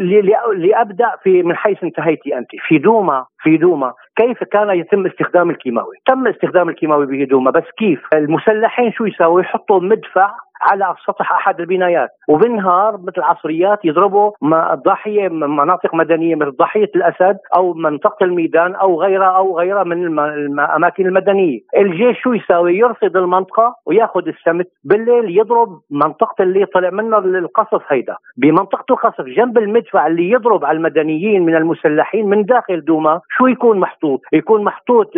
[SPEAKER 10] لأبدأ في من حيث انتهيتي أنت في دوما في دوما كيف كان يتم استخدام الكيماوي؟ تم استخدام الكيماوي في دوما، بس كيف؟ المسلحين شو يساوي؟ يحطوا مدفع على سطح أحد البنايات وبالنهار مثل عصريات يضربوا ضاحية مناطق مدنية مثل ضاحية الأسد أو منطقة الميدان أو غيرها أو غيرها من الأماكن المدنية. الجيش شو يساوي؟ يرصد المنطقة ويأخذ السمت بالليل يضرب منطقة اللي طلع منها القصف. هيدا بمنطقة القصف جنب المدفع اللي يضرب على المدنيين من المسلحين من داخل دوما. شو يكون محطوط؟ يكون محطوط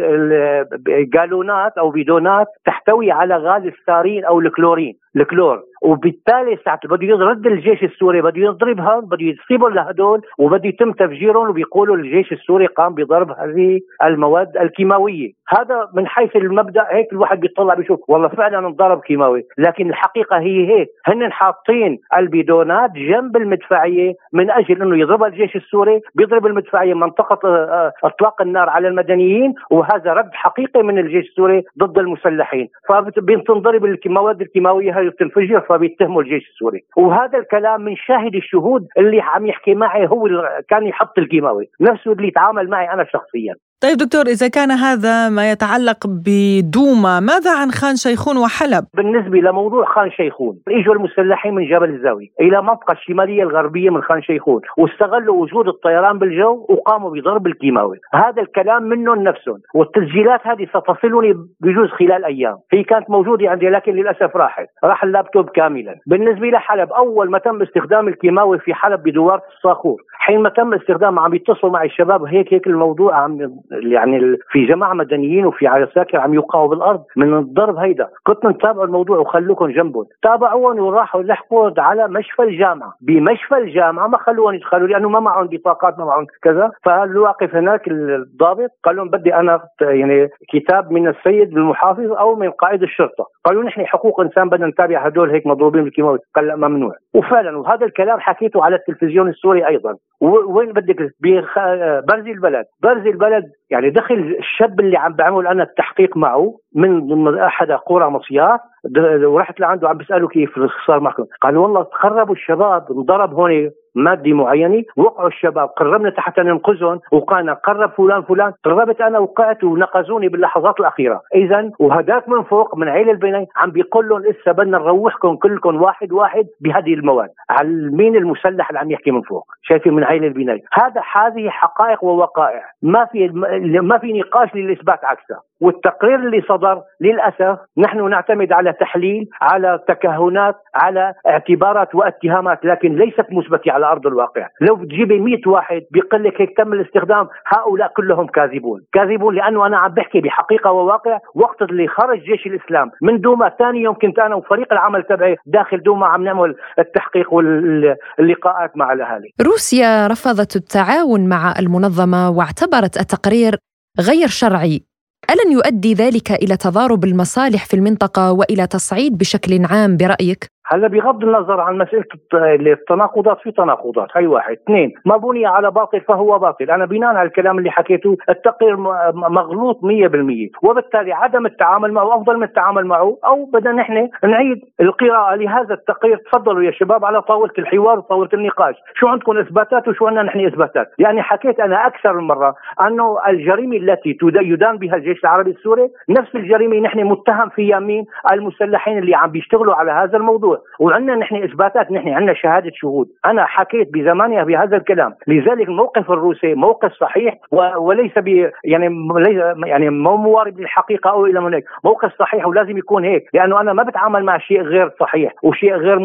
[SPEAKER 10] جالونات أو بيدونات تحتوي على غاز السارين أو الكلورين الكلور، وبالتالي ساعة بده يرد الجيش السوري بده يضربها بده يصيبوا لهدول وبده يتم تفجيرهم، وبيقولوا الجيش السوري قام بضرب هذه المواد الكيماوية. هذا من حيث المبدأ هيك الواحد بيطلع بيشوف والله فعلا انضرب كيماوي، لكن الحقيقة هي هيك. هن حاطين البيدونات جنب المدفعية من أجل أنه يضربها الجيش السوري، بيضرب المدفعية منطقة إطلاق النار على المدنيين، وهذا رد حقيقي من الجيش السوري ضد المسلحين. فبتنضرب المواد الكيماوية هاي وتنفجر، فبيتهموا الجيش السوري. وهذا الكلام من شاهد الشهود اللي عم يحكي معي هو اللي كان يحط الكيماوي نفسه اللي يتعامل معي أنا شخصيا.
[SPEAKER 3] طيب دكتور، إذا كان هذا ما يتعلق بدوما، ماذا عن خان شيخون وحلب؟
[SPEAKER 10] بالنسبة لموضوع خان شيخون، إجوا المسلحين من جبل الزاوية إلى منطقة الشمالية الغربية من خان شيخون واستغلوا وجود الطيران بالجو وقاموا بضرب الكيماوي. هذا الكلام منهم نفسهم، والتسجيلات هذه ستصلني بجوز خلال أيام. هي كانت موجودة عندي لكن للأسف راحت راح اللابتوب كاملا. بالنسبة لحلب، أول ما تم استخدام الكيماوي في حلب بدوار الصاخور، حين ما تم استخدامه عم يتصلوا معي الشباب هيك هيك الموضوع عم يعني في جماعة مدنيين وفي عساكر عم يوقعوا بالأرض من الضرب. هيدا كنت نتابع الموضوع وخلوكم جنبهم، تابعون وراحوا لحقوا على مشفى الجامعة. بمشفى الجامعة ما خلوهم يدخلوا لأنه ما معهم بطاقات ما معهم كذا. فقال له واقف هناك الضابط قال لهم بدي أنا يعني كتاب من السيد المحافظ أو من قائد الشرطة. قالوا نحن حقوق إنسان بدنا نتابع هدول هيك مضروبين بالكيماوي. قال لا ممنوع. وفعلا وهذا الكلام حكيته على التلفزيون السوري أيضا. وين بدك برزي البلد برزي البلد يعني دخل الشاب اللي عم بعمل أنا التحقيق معه من أحد قرى مصياف، ورحت لعنده عم بسأله كيف صار معكم. قال والله تخربوا الشباب، انضرب هون مادي معينة، وقعوا الشباب، قربنا تحت ننقذهم، وقانا قرب فلان فلان، قربت أنا وقعت ونقذوني باللحظات الأخيرة. إذن وهداك من فوق من عيل البناية عم بيقول لهم لسه بدنا نروحكم كلكم واحد واحد بهذه المواد. على مين المسلح اللي عم يحكي من فوق؟ شايفين من عيل البناية. هذا هذه حقائق ووقائع ما في ما في نقاش للإثبات عكسها. والتقرير اللي صدر للأسف نحن نعتمد على تحليل، على تكهنات، على اعتبارات واتهامات، لكن ليست مثبتة على أرض الواقع. لو بتجيبي مئة واحد بيقول لك هيك تم الاستخدام، هؤلاء كلهم كاذبون كاذبون لأنه أنا عم بحكي بحقيقة وواقع. وقت اللي خرج جيش الإسلام من دوما ثاني يوم كنت أنا وفريق العمل تبعي داخل دوما عم نعمل التحقيق واللقاءات مع الأهالي.
[SPEAKER 4] روسيا رفضت التعاون مع المنظمة واعتبرت التقرير غير شرعي. ألن يؤدي ذلك إلى تضارب المصالح في المنطقة وإلى تصعيد بشكل عام برأيك؟
[SPEAKER 10] هلا بغض النظر عن مسألة التناقضات، في تناقضات. هاي واحد. اثنين، ما بني على باطل فهو باطل. أنا بناء على الكلام اللي حكيته التقرير مغلوط مية بالمية، وبالتالي عدم التعامل معه أفضل من التعامل معه، أو بدنا نحن نعيد القراءة لهذا التقرير. تفضلوا يا شباب على طاولة الحوار وطاولة النقاش، شو عندكم إثباتات وشو عندنا نحن إثباتات. يعني حكيت أنا أكثر من مرة أنه الجريمة التي يدان بها الجيش العربي السوري نفس الجريمة نحن متهم فيها مين؟ المسلحين اللي عم بيشتغلوا على هذا الموضوع. وعندنا نحن اثباتات، نحن عندنا شهاده شهود. انا حكيت بزمانها بهذا الكلام، لذلك الموقف الروسي موقف صحيح وليس ب يعني يعني مو موارد للحقيقه او الى هناك، موقف صحيح ولازم يكون هيك، لانه انا ما بتعامل مع شيء غير صحيح وشيء غير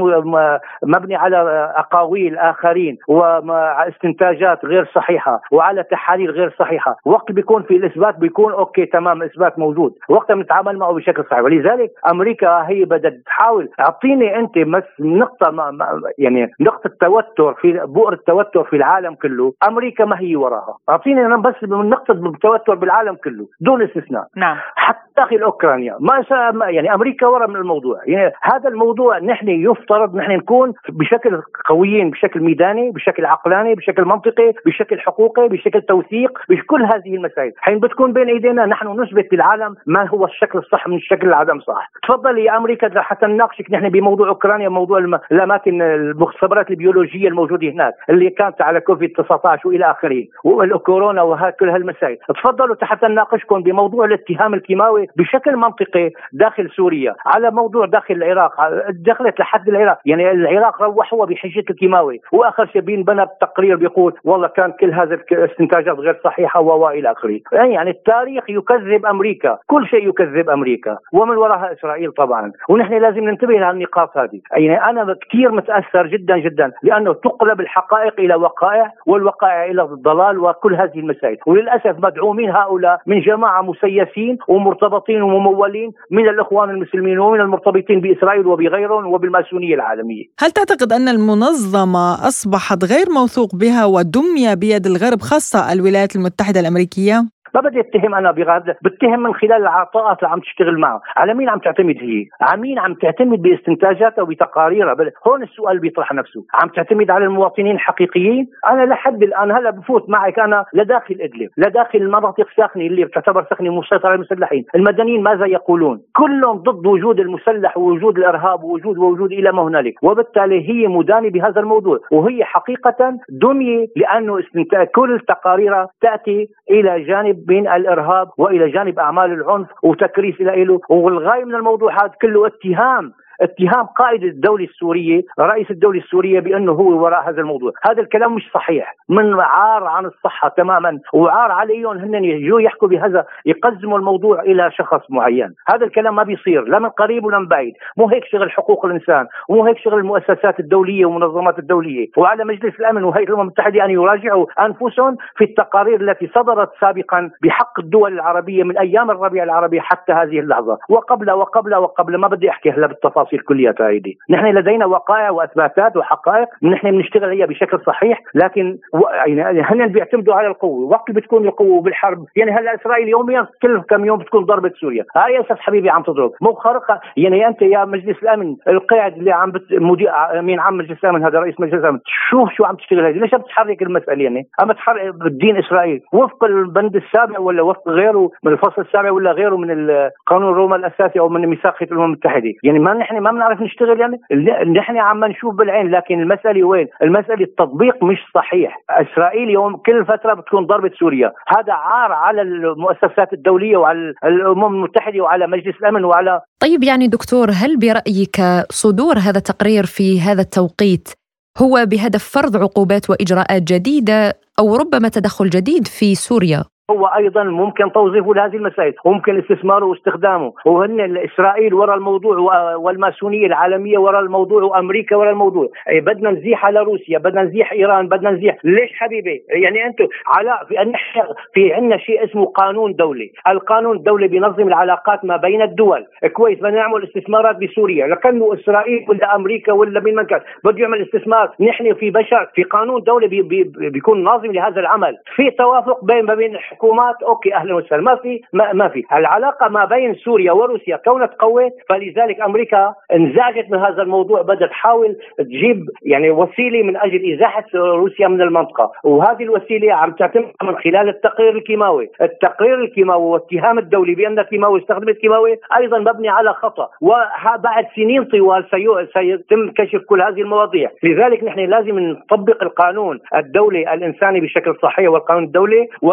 [SPEAKER 10] مبني على اقاويل اخرين ومع استنتاجات غير صحيحه وعلى تحاليل غير صحيحه. وقت بيكون في الاثبات بيكون اوكي تمام، الاثبات موجود، وقتها بنتعامل معه بشكل صحيح. ولذلك امريكا هي بدها تحاول اعطيني انت بس نقطه ما ما يعني نقطه توتر في بؤر التوتر في العالم كله، امريكا ما هي وراها، اعطيني انا بس نقطه التوتر بالعالم كله دون استثناء.
[SPEAKER 3] نعم.
[SPEAKER 10] حتى داخل اوكرانيا ما يعني امريكا ورا من الموضوع. يعني هذا الموضوع نحن يفترض نحن نكون بشكل قويين، بشكل ميداني، بشكل عقلاني، بشكل منطقي، بشكل حقوقي، بشكل توثيق، بكل هذه المسائل. حين بتكون بين ايدينا نحن نثبت للعالم ما هو الشكل الصح من الشكل العدم صح. تفضلي يا امريكا حتى نناقشك نحن بموضوع اوكرانيا، موضوع الاماكن المختبرات البيولوجيه الموجوده هناك اللي كانت على كوفيد تسعة عشر والى اخره والكورونا وكل هالمسائل. تفضلوا حتى نناقشكم بموضوع الاتهام الكيماوي بشكل منطقي داخل سوريا، على موضوع داخل العراق، دخلت لحد العراق. يعني العراق روحوا بحجه الكيماوي، واخر شيء بينبنى التقرير بيقول والله كان كل هذه الاستنتاجات غير صحيحه والى اخره. يعني التاريخ يكذب امريكا، كل شيء يكذب امريكا ومن وراها اسرائيل طبعا، ونحن لازم ننتبه لهالنقاط هذه. يعني انا كثير متاثر جدا جدا لانه تقلب الحقائق الى وقائع والوقائع الى الضلال وكل هذه المسائل، وللاسف مدعومين هؤلاء من جماعه مسيسين ومرتبطين وممولين من الاخوان المسلمين ومن المرتبطين باسرائيل وبغيرهم وبالماسونيه العالميه.
[SPEAKER 3] هل تعتقد ان المنظمه اصبحت غير موثوق بها ودمي بيد الغرب خاصه الولايات المتحده الامريكيه؟
[SPEAKER 10] ما بدي اتهم انا بغير، بتهم من خلال العطاءات اللي عم تشتغل معه. على مين عم تعتمد هي؟ على مين عم تعتمد باستنتاجاتها وبتقاريرها؟ هون السؤال بيطرح نفسه. عم تعتمد على المواطنين الحقيقيين؟ انا لحد الان هلا بفوت معك انا لداخل ادلب، لداخل المناطق ساخنه اللي بتعتبر ساخنه مسيطره على المسلحين، المدنيين ماذا يقولون؟ كلهم ضد وجود المسلح ووجود الارهاب ووجود ووجود الى ما هنالك، وبالتالي هي مدانه بهذا الموضوع، وهي حقيقه دميه لانه استنتاج كل تقاريرها تاتي الى جانب من الارهاب والى جانب اعمال العنف وتكريس الى له. والغايه من الموضوع هذا كله اتهام اتهام قائد الدولة السورية، رئيس الدولة السورية، بأنه هو وراء هذا الموضوع. هذا الكلام مش صحيح، من عار عن الصحة تماما، وعار عليهم هن يجوا يحكوا بهذا، يقزموا الموضوع إلى شخص معين. هذا الكلام ما بيصير لا من قريب ولا من بعيد. مو هيك شغل حقوق الإنسان، ومو هيك شغل المؤسسات الدولية والمنظمات الدولية. وعلى مجلس الأمن وهيئة الأمم المتحدة أن يراجعوا أنفسهم في التقارير التي صدرت سابقا بحق الدول العربية من أيام الربيع العربي حتى هذه اللحظة، وقبل وقبل وقبل ما بدي أحكي هلا بالتفاصيل كلياتها هيدي. نحن لدينا وقائع واثباتات وحقائق نحن بنشتغل عليها بشكل صحيح، لكن و... يعني هن بيعتمدوا على القوه، وقت بتكون القوه بالحرب. يعني هلا اسرائيل يوميا كل كم يوم بتكون ضربه سوريا، هاي اساس حبيبي عم تضرب مو خارقه. يعني انت يا مجلس الامن القاعد اللي عم بت... مدير مين عام مجلس الامن هذا رئيس مجلس الامن، شوف شو عم تشتغل هذه، ليش عم تحرك المساله؟ يعني عم تحرك بالدين اسرائيل وفق البند السابع ولا وفق غيره من الفصل السابع ولا غيره من القانون الروما الاساسي او من ميثاق الامم المتحده. يعني ما نحن ما بنعرف نشتغل، يعني نحن عم نشوف بالعين، لكن المسألة وين؟ المسألة التطبيق مش صحيح. إسرائيل يوم كل فترة بتكون ضربة سوريا، هذا عار على المؤسسات الدولية وعلى الأمم المتحدة وعلى مجلس الأمن وعلى.
[SPEAKER 4] طيب يعني دكتور، هل برأيك صدور هذا التقرير في هذا التوقيت هو بهدف فرض عقوبات وإجراءات جديدة أو ربما تدخل جديد في سوريا؟
[SPEAKER 10] هو أيضا ممكن توظيفه لهذه المسائل، وممكن استثماره واستخدامه، وهن إسرائيل وراء الموضوع والماسونية العالمية وراء الموضوع وأمريكا وراء الموضوع. أي بدنا نزيح على روسيا، بدنا نزيح إيران، بدنا نزيح. ليش حبيبي؟ يعني أنتم على في في عندنا شيء اسمه قانون دولي، القانون الدولي بينظم العلاقات ما بين الدول. كويس، بدنا نعمل استثمارات بسوريا، لكنه إسرائيل ولا أمريكا ولا من من كان بده يعمل استثمار، نحن في بشر في قانون دولي بي بي بيكون ناظم لهذا العمل، في توافق بين ما بين حكومات، اوكي اهلا وسهلا. ما في ما, ما في العلاقه ما بين سوريا وروسيا كونت قويه، فلذلك امريكا انزعجت من هذا الموضوع، بدها تحاول تجيب يعني وسيله من اجل ازاحه روسيا من المنطقه، وهذه الوسيله عم تعتمد من خلال التقرير الكيماوي. التقرير الكيماوي والاتهام الدولي بان الكيماوي استخدمت كيماوي ايضا مبني على خطا، وبعد سنين طوال سيتم كشف كل هذه المواضيع. لذلك نحن لازم نطبق القانون الدولي الانساني بشكل صحيح والقانون الدولي والميثاق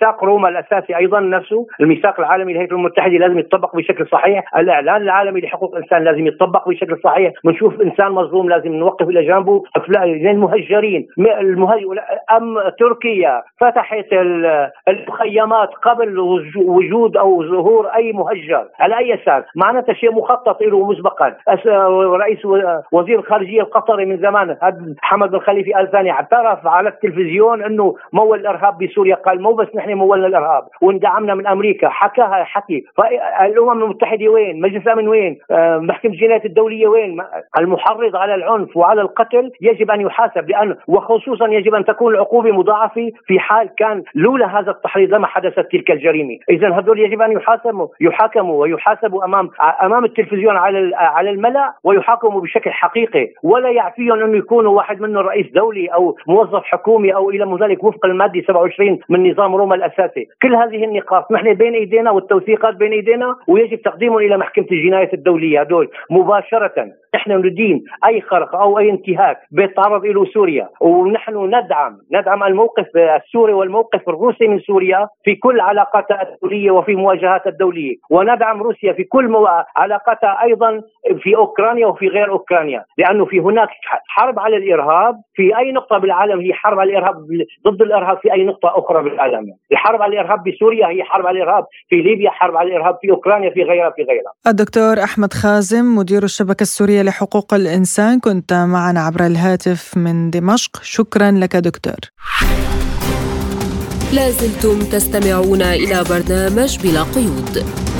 [SPEAKER 10] ميثاق روما الأساسي أيضا نفسه، الميثاق العالمي للهيئة الأمم المتحدة لازم يتطبق بشكل صحيح، الإعلان العالمي لحقوق الإنسان لازم يتطبق بشكل صحيح، بنشوف إنسان مظلوم لازم نوقف إلى جانبه. المهجرين المهجر أم تركيا فتحت المخيمات قبل وجود أو ظهور أي مهجر على أي أساس؟ معناته شيء مخطط له مسبقا. رئيس وزير الخارجية القطري من زمان حمد بن خليفة آل ثاني اعترف على التلفزيون أنه مول الإرهاب بسوريا، قال مو بس نحن مولنا الإرهاب واندعمنا من أمريكا، حكاها حكي. فالأمم المتحدة وين؟ مجلس الأمن وين؟ أه محكمة الجنايات الدولية وين؟ المحرض على العنف وعلى القتل يجب أن يحاسب، لأن وخصوصا يجب أن تكون العقوبة مضاعفة في حال كان لولا هذا التحريض لما حدثت تلك الجريمة. إذن هذول يجب أن يحاسبوا يحاكموا ويحاسبوا أمام أمام التلفزيون على على الملأ، ويحاكموا بشكل حقيقي، ولا يعفيهم أنه يكونوا واحد منه رئيس دولي أو موظف حكومي أو إلى ذلك وفق المادة سبعة وعشرين من نظام روما الأساسي. كل هذه النقاط نحن بين أيدينا والتوثيقات بين أيدينا، ويجب تقديمهم إلى محكمة الجنايات الدولية هذول مباشرة. نحن ندين أي خرق أو أي انتهاك بيتعرض إلى سوريا، ونحن ندعم ندعم الموقف السوري والموقف الروسي من سوريا في كل علاقاتها الدولية وفي مواجهات الدولية، وندعم روسيا في كل مو... علاقاتها أيضا في أوكرانيا وفي غير أوكرانيا، لأنه في هناك حرب على الإرهاب في أي نقطة بالعالم، هي حرب على الإرهاب ضد الإرهاب في أي نقطة أخرى بالعالم. الحرب على الإرهاب بسوريا هي حرب على الإرهاب في ليبيا، حرب على الإرهاب في أوكرانيا، في غيرها في غيرها.
[SPEAKER 3] الدكتور أحمد خازم مدير الشبكة السورية لحقوق الإنسان، كنت معنا عبر الهاتف من دمشق. شكرا لك دكتور.
[SPEAKER 1] لازلتم تستمعون إلى برنامج بلا قيود.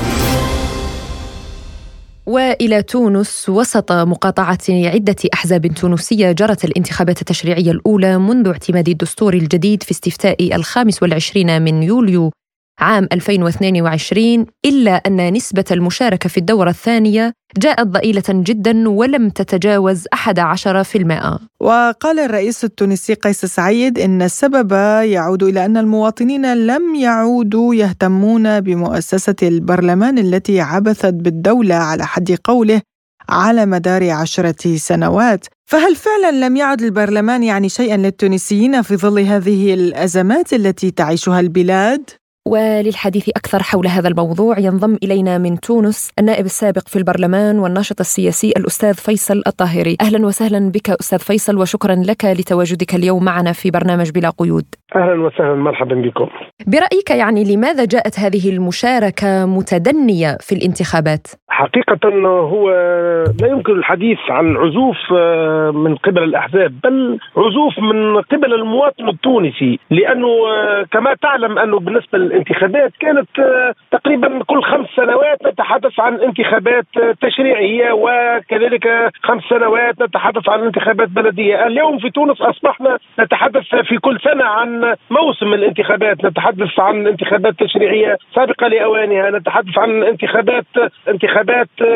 [SPEAKER 4] وإلى تونس. وسط مقاطعة عدة أحزاب تونسية جرت الانتخابات التشريعية الأولى منذ اعتماد الدستور الجديد في استفتاء الخامس والعشرين من يوليو عام ألفين واثنين وعشرين، إلا أن نسبة المشاركة في الدورة الثانية جاءت ضئيلة جدا ولم تتجاوز أحد عشر في المائة.
[SPEAKER 3] وقال الرئيس التونسي قيس سعيد إن السبب يعود إلى أن المواطنين لم يعودوا يهتمون بمؤسسة البرلمان التي عبثت بالدولة على حد قوله على مدار عشرة سنوات. فهل فعلا لم يعد البرلمان يعني شيئا للتونسيين في ظل هذه الأزمات التي تعيشها البلاد؟
[SPEAKER 4] وللحديث أكثر حول هذا الموضوع ينضم إلينا من تونس النائب السابق في البرلمان والناشط السياسي الأستاذ فيصل الطاهري. أهلا وسهلا بك أستاذ فيصل، وشكرا لك لتواجدك اليوم معنا في برنامج بلا قيود.
[SPEAKER 11] أهلا وسهلا، مرحبا بكم.
[SPEAKER 4] برأيك يعني لماذا جاءت هذه المشاركة متدنية في الانتخابات؟
[SPEAKER 11] حقيقة هو لا يمكن الحديث عن عزوف من قبل الأحزاب، بل عزوف من قبل المواطن التونسي، لأنه كما تعلم أنه بالنسبة للانتخابات كانت تقريبا كل خمس سنوات نتحدث عن انتخابات تشريعية، وكذلك خمس سنوات نتحدث عن انتخابات بلدية. اليوم في تونس أصبحنا نتحدث في كل سنة عن موسم الانتخابات، نتحدث عن انتخابات تشريعية سابقة لأوانها، نتحدث عن انتخابات انتخابات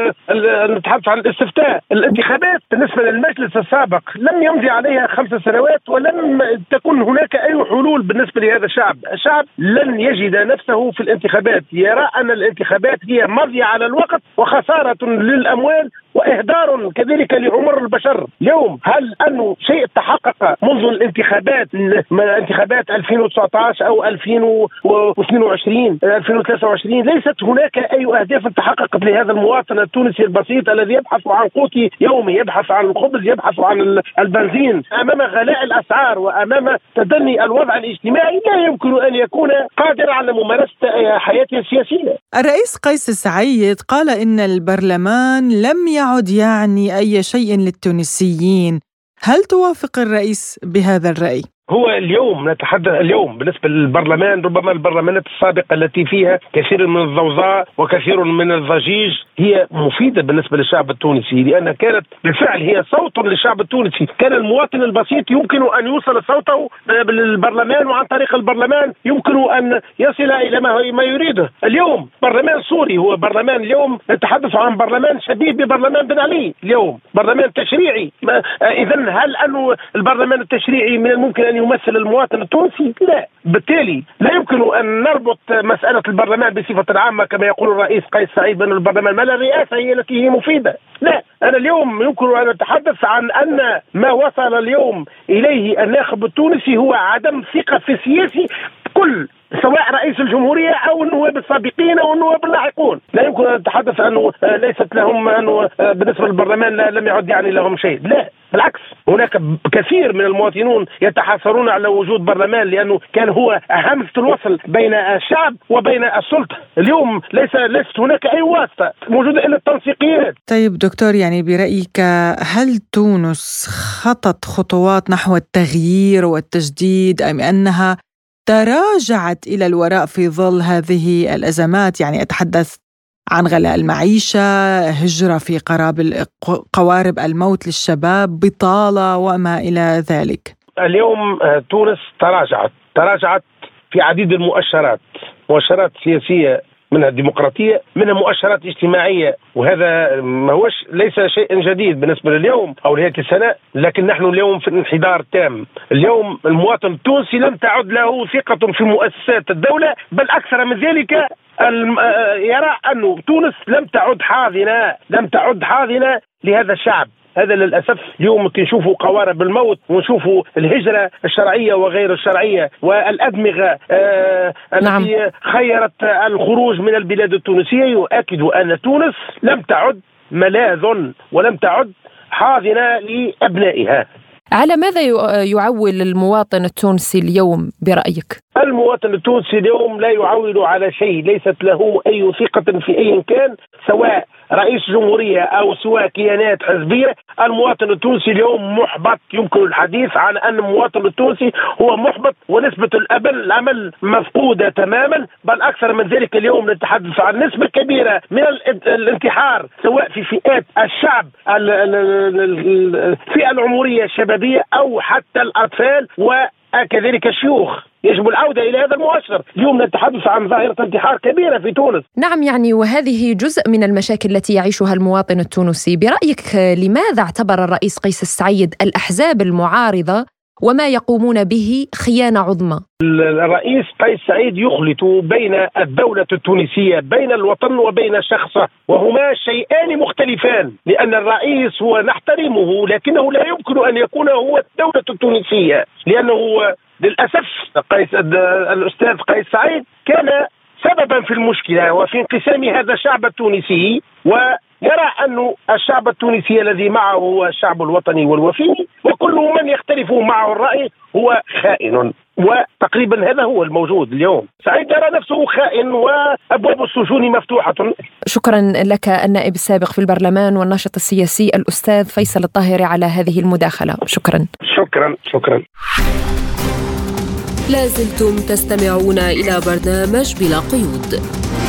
[SPEAKER 11] نتحدث عن الاستفتاء. الانتخابات بالنسبة للمجلس السابق لم يمضي عليها خمس سنوات ولم تكن هناك أي حلول بالنسبة لهذا الشعب. الشعب لن يجد نفسه في الانتخابات، يرى أن الانتخابات هي مضي على الوقت وخسارة للأموال وإهدار كذلك لعمر البشر. اليوم هل أنه شيء تحقق منذ الانتخابات انتخابات ألفين وتسعة عشر أو ألفين واثنين وعشرين ألفين وثلاثة وعشرين؟ ليست هناك أي أهداف تحققت لهذا المواطن التونسي البسيط الذي يبحث عن قوت يومي، يبحث عن الخبز، يبحث عن البنزين. أمام غلاء الأسعار وأمام تدني الوضع الاجتماعي لا يمكن أن يكون قادر على ممارسة حياته السياسية.
[SPEAKER 3] الرئيس قيس سعيد قال إن البرلمان لم يعد يعني أي شيء للتونسيين. هل توافق الرئيس بهذا الرأي؟
[SPEAKER 11] هو اليوم نتحدث اليوم بالنسبة للبرلمان، ربما البرلمانات السابقة التي فيها كثير من الضوضاء وكثير من الضجيج هي مفيدة بالنسبة للشعب التونسي، لأنها كانت بالفعل هي صوت للشعب التونسي. كان المواطن البسيط يمكن أن يوصل صوته بالبرلمان، وعن طريق البرلمان يمكن أن يصل إلى ما يريده. اليوم برلمان سوري هو برلمان، اليوم نتحدث عن برلمان شبيه ببرلمان بن علي، اليوم برلمان تشريعي. إذن هل أنه البرلمان التشريعي من الممكن أن يمثل المواطن التونسي؟ لا. بالتالي لا يمكن أن نربط مسألة البرلمان بصفة عامة كما يقول الرئيس قيس سعيد بأن البرلمان ما الرئاسة هي التي هي مفيدة. لا، أنا اليوم يمكن أن أتحدث عن أن ما وصل اليوم إليه الناخب التونسي هو عدم ثقة في السياسي كل، سواء رئيس رئيس الجمهورية أو النواب السابقين أو النواب اللاحقون. لا يمكن أن نتحدث أنه ليست لهم أنه بالنسبة للبرلمان لم يعد يعني لهم شيء، لا بالعكس، هناك كثير من المواطنون يتحسرون على وجود برلمان لأنه كان هو همزة الوصل بين الشعب وبين السلطة. اليوم ليس ليست هناك أي واسطة موجودة إلا التنسيقيات.
[SPEAKER 3] طيب دكتور، يعني برأيك هل تونس خطت خطوات نحو التغيير والتجديد أم أنها تراجعت إلى الوراء في ظل هذه الأزمات؟ يعني أتحدث عن غلاء المعيشة، هجرة في قراب قوارب الموت للشباب، بطالة وما إلى ذلك.
[SPEAKER 11] اليوم تونس تراجعت تراجعت في عديد المؤشرات، مؤشرات سياسية منها الديمقراطية، منها مؤشرات اجتماعية، وهذا ما هوش ليس شيء جديد بالنسبة لليوم أو لهيك السنة، لكن نحن اليوم في انحدار تام. اليوم المواطن التونسي لم تعد له ثقة في مؤسسات الدولة، بل أكثر من ذلك يرى أنه تونس لم تعد حاضنة لم تعد حاضنة لهذا الشعب. هذا للأسف اليوم كنشوفوا قوارب الموت ونشوفوا الهجرة الشرعية وغير الشرعية والأدمغة آه
[SPEAKER 4] نعم.
[SPEAKER 11] التي خيرت الخروج من البلاد التونسية، يؤكد أن تونس لم تعد ملاذ ولم تعد حاضنة لأبنائها.
[SPEAKER 4] على ماذا يعول المواطن التونسي اليوم برأيك؟
[SPEAKER 11] المواطن التونسي اليوم لا يعول على شيء، ليست له أي ثقة في أي كان، سواء رئيس جمهورية أو سواء كيانات حزبية. المواطن التونسي اليوم محبط، يمكن الحديث عن أن المواطن التونسي هو محبط ونسبة الأمل مفقودة تماما، بل أكثر من ذلك اليوم نتحدث عن نسبة كبيرة من الانتحار سواء في فئات الشعب، الفئة العمرية الشبابية أو حتى الأطفال وكذلك الشيوخ. يجب العودة إلى هذا المؤشر. اليوم نتحدث عن ظاهرة انتحار كبيرة في تونس.
[SPEAKER 4] نعم، يعني وهذه جزء من المشاكل التي يعيشها المواطن التونسي. برأيك لماذا اعتبر الرئيس قيس السعيد الأحزاب المعارضة وما يقومون به خيانة عظمى؟
[SPEAKER 11] الرئيس قيس سعيد يخلط بين الدولة التونسية، بين الوطن وبين شخصه، وهما شيئان مختلفان. لأن الرئيس هو نحترمه لكنه لا يمكن أن يكون هو الدولة التونسية، لأنه للأسف قيس الأستاذ قيس سعيد كان سببا في المشكلة وفي انقسام هذا الشعب التونسي، ويرى أن الشعب التونسي الذي معه هو الشعب الوطني والوفي، وكل من يختلف معه الرأي هو خائن. وتقريبا هذا هو الموجود اليوم. سعيد يرى نفسه خائن وأبواب السجون مفتوحة.
[SPEAKER 4] شكرا لك النائب السابق في البرلمان والناشط السياسي الأستاذ فيصل الطاهري على هذه المداخلة. شكرا
[SPEAKER 11] شكرا شكرا
[SPEAKER 1] لازلتم تستمعون إلى برنامج بلا قيود.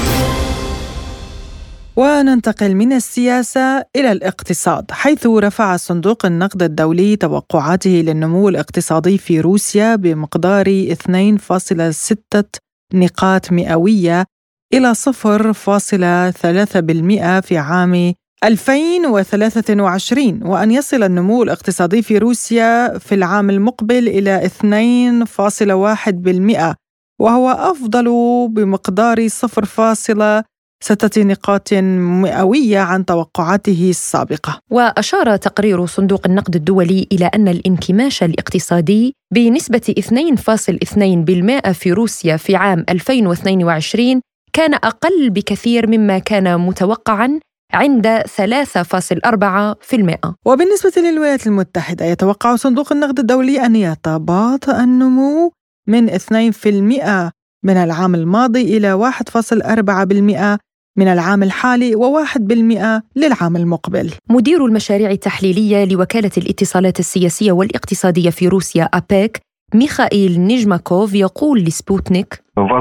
[SPEAKER 3] وننتقل من السياسة إلى الاقتصاد، حيث رفع صندوق النقد الدولي توقعاته للنمو الاقتصادي في روسيا بمقدار اثنين فاصلة ستة نقاط مئوية إلى صفر فاصلة ثلاثة بالمئة في عام ألفين وثلاثة وعشرين، وأن يصل النمو الاقتصادي في روسيا في العام المقبل إلى اثنين فاصلة واحد بالمئة، وهو أفضل بمقدار صفر فاصلة ستة نقاط مئوية عن توقعاته السابقة.
[SPEAKER 4] وأشار تقرير صندوق النقد الدولي إلى أن الانكماش الاقتصادي بنسبة اثنين فاصلة اثنين بالمئة في روسيا في عام ألفين واثنين وعشرين كان أقل بكثير مما كان متوقعاً عند ثلاثة فاصلة أربعة بالمئة.
[SPEAKER 3] وبالنسبة للولايات المتحدة يتوقع صندوق النقد الدولي أن يتباطأ النمو من اثنين بالمئة من العام الماضي إلى واحد فاصلة أربعة بالمئة من العام الحالي وواحد بالمئة للعام المقبل.
[SPEAKER 4] مدير المشاريع التحليلية لوكالة الاتصالات السياسية والاقتصادية في روسيا أبيك ميخائيل نيجماكوف يقول لسبوتنيك: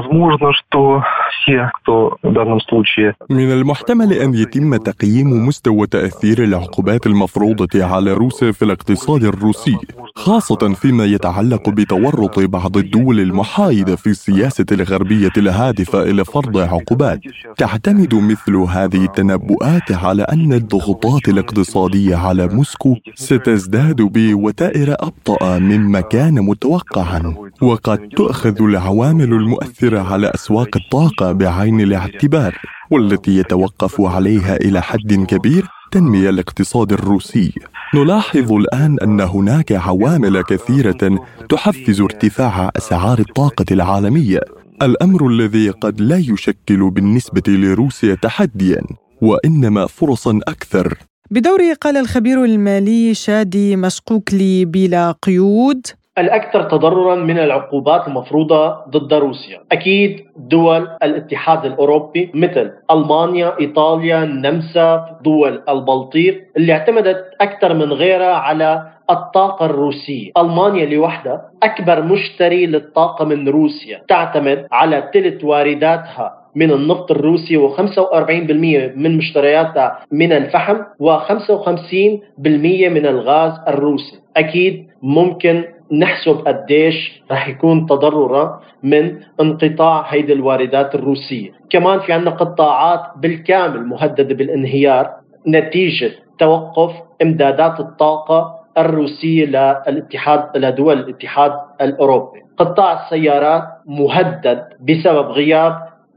[SPEAKER 5] من المحتمل أن يتم تقييم مستوى تأثير العقوبات المفروضة على روسيا في الاقتصاد الروسي، خاصة فيما يتعلق بتورط بعض الدول المحايدة في السياسة الغربية الهادفة إلى فرض عقوبات. تعتمد مثل هذه التنبؤات على أن الضغوطات الاقتصادية على موسكو ستزداد بوتائر أبطأ مما كان متوقعا، وقد تؤخذ العوامل المؤثرة على أسواق الطاقة بعين الاعتبار، والتي يتوقف عليها إلى حد كبير تنمية الاقتصاد الروسي. نلاحظ الآن أن هناك عوامل كثيرة تحفز ارتفاع أسعار الطاقة العالمية، الأمر الذي قد لا يشكل بالنسبة لروسيا تحدياً وإنما فرصاً أكثر.
[SPEAKER 3] بدوره قال الخبير المالي شادي مشقوقلي بلا قيود:
[SPEAKER 12] الأكثر تضرراً من العقوبات المفروضة ضد روسيا أكيد دول الاتحاد الأوروبي مثل ألمانيا، إيطاليا، النمسا، دول البلطيق اللي اعتمدت أكثر من غيرها على الطاقة الروسية. ألمانيا لوحدها أكبر مشتري للطاقة من روسيا، تعتمد على ثلث وارداتها من النفط الروسي وخمسة وأربعين بالمئة من مشترياتها من الفحم وخمسة وخمسين بالمئة من الغاز الروسي. أكيد ممكن نحسب قديش رح يكون تضررها من انقطاع هيدي الواردات الروسية. كمان في عندنا قطاعات بالكامل مهددة بالانهيار نتيجة توقف امدادات الطاقة الروسية للاتحاد لدول الاتحاد الأوروبي. قطاع السيارات مهدد بسبب غياب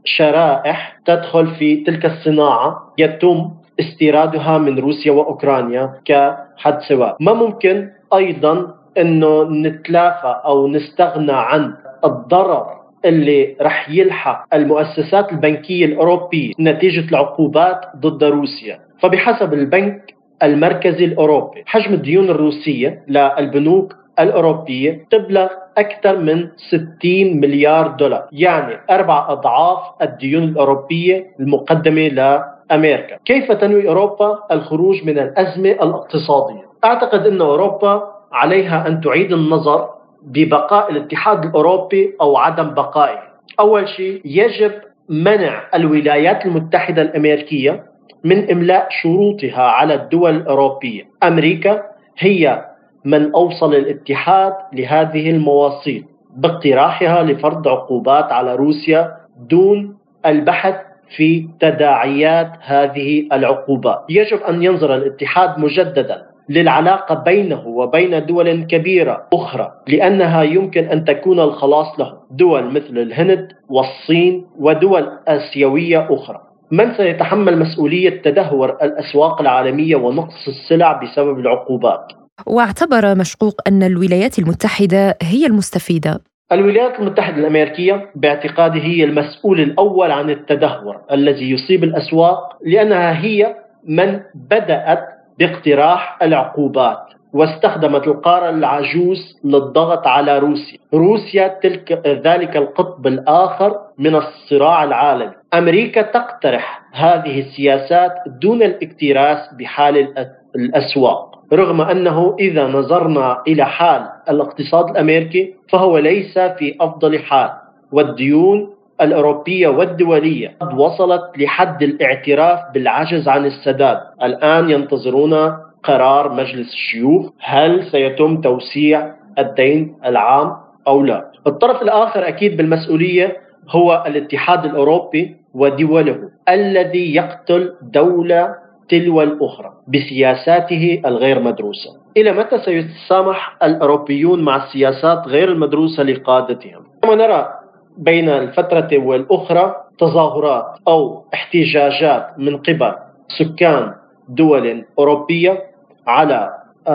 [SPEAKER 12] شرائح تدخل في تلك الصناعة يتم استيرادها من روسيا وأوكرانيا كحد سواء. ما ممكن أيضا أنه نتلافى أو نستغنى عن الضرر اللي رح يلحق المؤسسات البنكية الأوروبية نتيجة العقوبات ضد روسيا. فبحسب البنك المركزي الأوروبي حجم الديون الروسية للبنوك الأوروبية تبلغ أكثر من ستين مليار دولار، يعني أربع أضعاف الديون الأوروبية المقدمة لأمريكا. كيف تنوي أوروبا الخروج من الأزمة الاقتصادية؟ أعتقد أن أوروبا عليها أن تعيد النظر ببقاء الاتحاد الأوروبي أو عدم بقائه. أول شيء يجب منع الولايات المتحدة الأمريكية من إملاء شروطها على الدول الأوروبية. أمريكا هي من أوصل الاتحاد لهذه المواصيل باقتراحها لفرض عقوبات على روسيا دون البحث في تداعيات هذه العقوبات. يجب أن ينظر الاتحاد مجددا للعلاقة بينه وبين دول كبيرة أخرى لأنها يمكن أن تكون الخلاص له، دول مثل الهند والصين ودول آسيوية أخرى. من سيتحمل مسؤولية تدهور الأسواق العالمية ونقص السلع بسبب العقوبات؟
[SPEAKER 4] واعتبر مشقوق أن الولايات المتحدة هي المستفيدة.
[SPEAKER 12] الولايات المتحدة الأمريكية باعتقادي هي المسؤول الأول عن التدهور الذي يصيب الأسواق، لأنها هي من بدأت باقتراح العقوبات واستخدمت القارة العجوز للضغط على روسيا. روسيا تلك ذلك القطب الآخر من الصراع العالمي. أمريكا تقترح هذه السياسات دون الاكتراث بحال الأسواق، رغم أنه إذا نظرنا إلى حال الاقتصاد الأمريكي فهو ليس في أفضل حال، والديون الأوروبية والدولية قد وصلت لحد الاعتراف بالعجز عن السداد. الآن ينتظرون قرار مجلس الشيوخ هل سيتم توسيع الدين العام أو لا. الطرف الآخر أكيد بالمسؤولية هو الاتحاد الأوروبي ودوله الذي يقتل دولة تلو الأخرى بسياساته الغير مدروسة. إلى متى سيتسامح الأوروبيون مع السياسات غير المدروسة لقادتهم؟ كما نرى بين الفترة والأخرى تظاهرات أو احتجاجات من قبل سكان دول أوروبية على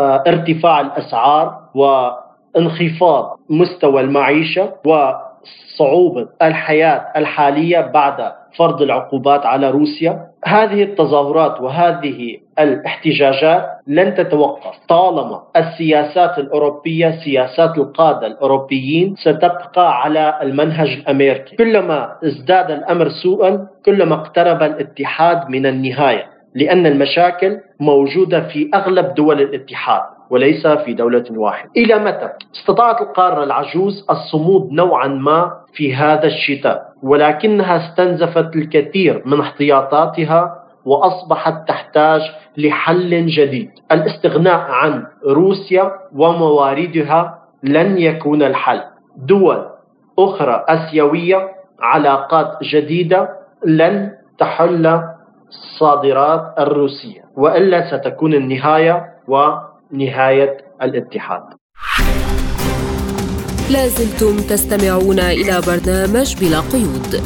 [SPEAKER 12] ارتفاع الأسعار وانخفاض مستوى المعيشة وصعوبة الحياة الحالية بعد فرض العقوبات على روسيا. هذه التظاهرات وهذه الاحتجاجات لن تتوقف طالما السياسات الأوروبية سياسات القادة الأوروبيين ستبقى على المنهج الأمريكي. كلما ازداد الأمر سوءا كلما اقترب الاتحاد من النهاية، لأن المشاكل موجودة في أغلب دول الاتحاد وليس في دولة واحدة. إلى متى استطاعت القارة العجوز الصمود نوعا ما في هذا الشتاء، ولكنها استنزفت الكثير من احتياطاتها وأصبحت تحتاج لحل جديد. الاستغناء عن روسيا ومواردها لن يكون الحل. دول أخرى آسيوية علاقات جديدة لن تحل الصادرات الروسية، وإلا ستكون النهاية ونهاية الاتحاد.
[SPEAKER 1] لازلتم تستمعون إلى برنامج بلا قيود.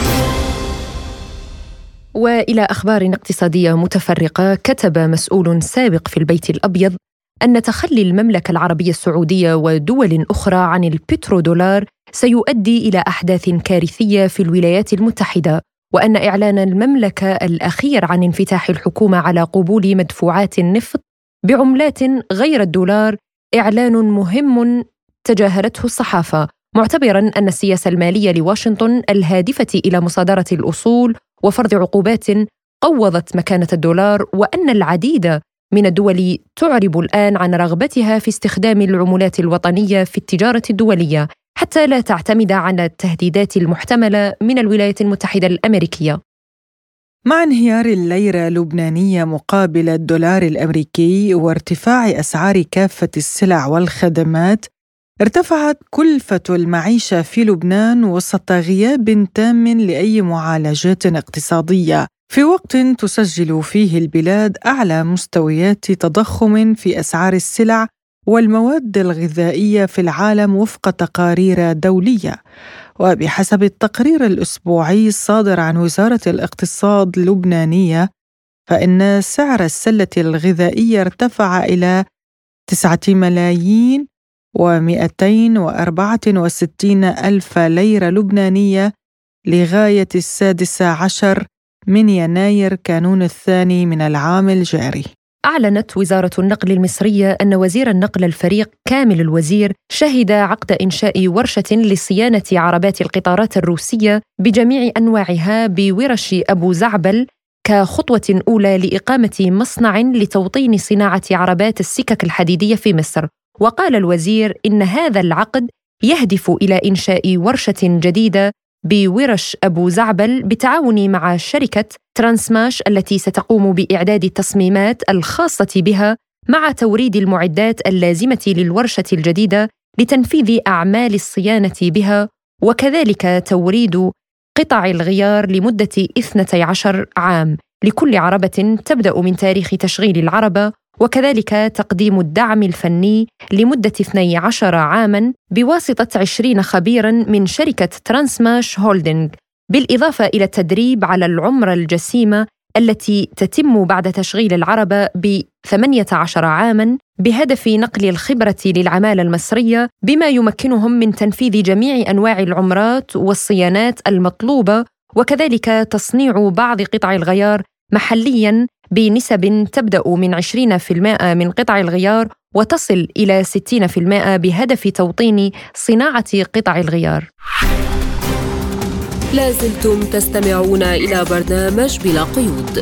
[SPEAKER 4] وإلى أخبار اقتصادية متفرقة. كتب مسؤول سابق في البيت الأبيض أن تخلي المملكة العربية السعودية ودول أخرى عن البترودولار سيؤدي إلى أحداث كارثية في الولايات المتحدة، وأن إعلان المملكة الأخير عن انفتاح الحكومة على قبول مدفوعات النفط بعملات غير الدولار إعلان مهم تجاهلته الصحافة، معتبراً أن السياسة المالية لواشنطن الهادفة إلى مصادرة الأصول وفرض عقوبات قوضت مكانة الدولار، وأن العديد من الدول تعرب الآن عن رغبتها في استخدام العملات الوطنية في التجارة الدولية حتى لا تعتمد على التهديدات المحتملة من الولايات المتحدة الأمريكية.
[SPEAKER 3] مع انهيار الليرة اللبنانية مقابل الدولار الأمريكي وارتفاع أسعار كافة السلع والخدمات، ارتفعت كلفة المعيشة في لبنان وسط غياب تام لأي معالجات اقتصادية، في وقت تسجل فيه البلاد أعلى مستويات تضخم في أسعار السلع والمواد الغذائية في العالم وفق تقارير دولية. وبحسب التقرير الأسبوعي الصادر عن وزارة الاقتصاد اللبنانية، فإن سعر السلة الغذائية ارتفع إلى تسعة ملايين ومئتين وأربعة وستين ألف ليرة لبنانية لغاية السادس عشر من يناير كانون الثاني من العام الجاري.
[SPEAKER 4] أعلنت وزارة النقل المصرية أن وزير النقل الفريق كامل الوزير شهد عقد إنشاء ورشة لصيانة عربات القطارات الروسية بجميع أنواعها بورش أبو زعبل كخطوة أولى لإقامة مصنع لتوطين صناعة عربات السكك الحديدية في مصر. وقال الوزير إن هذا العقد يهدف إلى إنشاء ورشة جديدة بورش أبو زعبل بالتعاون مع شركة ترانسماش التي ستقوم بإعداد التصميمات الخاصة بها مع توريد المعدات اللازمة للورشة الجديدة لتنفيذ أعمال الصيانة بها، وكذلك توريد قطع الغيار لمدة اثنتي عشر عام لكل عربة تبدأ من تاريخ تشغيل العربة، وكذلك تقديم الدعم الفني لمدة اثني عشر عاماً بواسطة عشرين خبيراً من شركة ترانسماش هولدينغ، بالإضافة إلى التدريب على العمرة الجسيمة التي تتم بعد تشغيل العربة بثمانية عشر عاماً بهدف نقل الخبرة للعمالة المصرية بما يمكنهم من تنفيذ جميع أنواع العمرات والصيانات المطلوبة، وكذلك تصنيع بعض قطع الغيار محلياً بنسب تبدأ من عشرين بالمئة من قطع الغيار وتصل إلى ستين بالمئة بهدف توطين صناعة قطع الغيار.
[SPEAKER 1] لازلتم تستمعون إلى برنامج بلا قيود.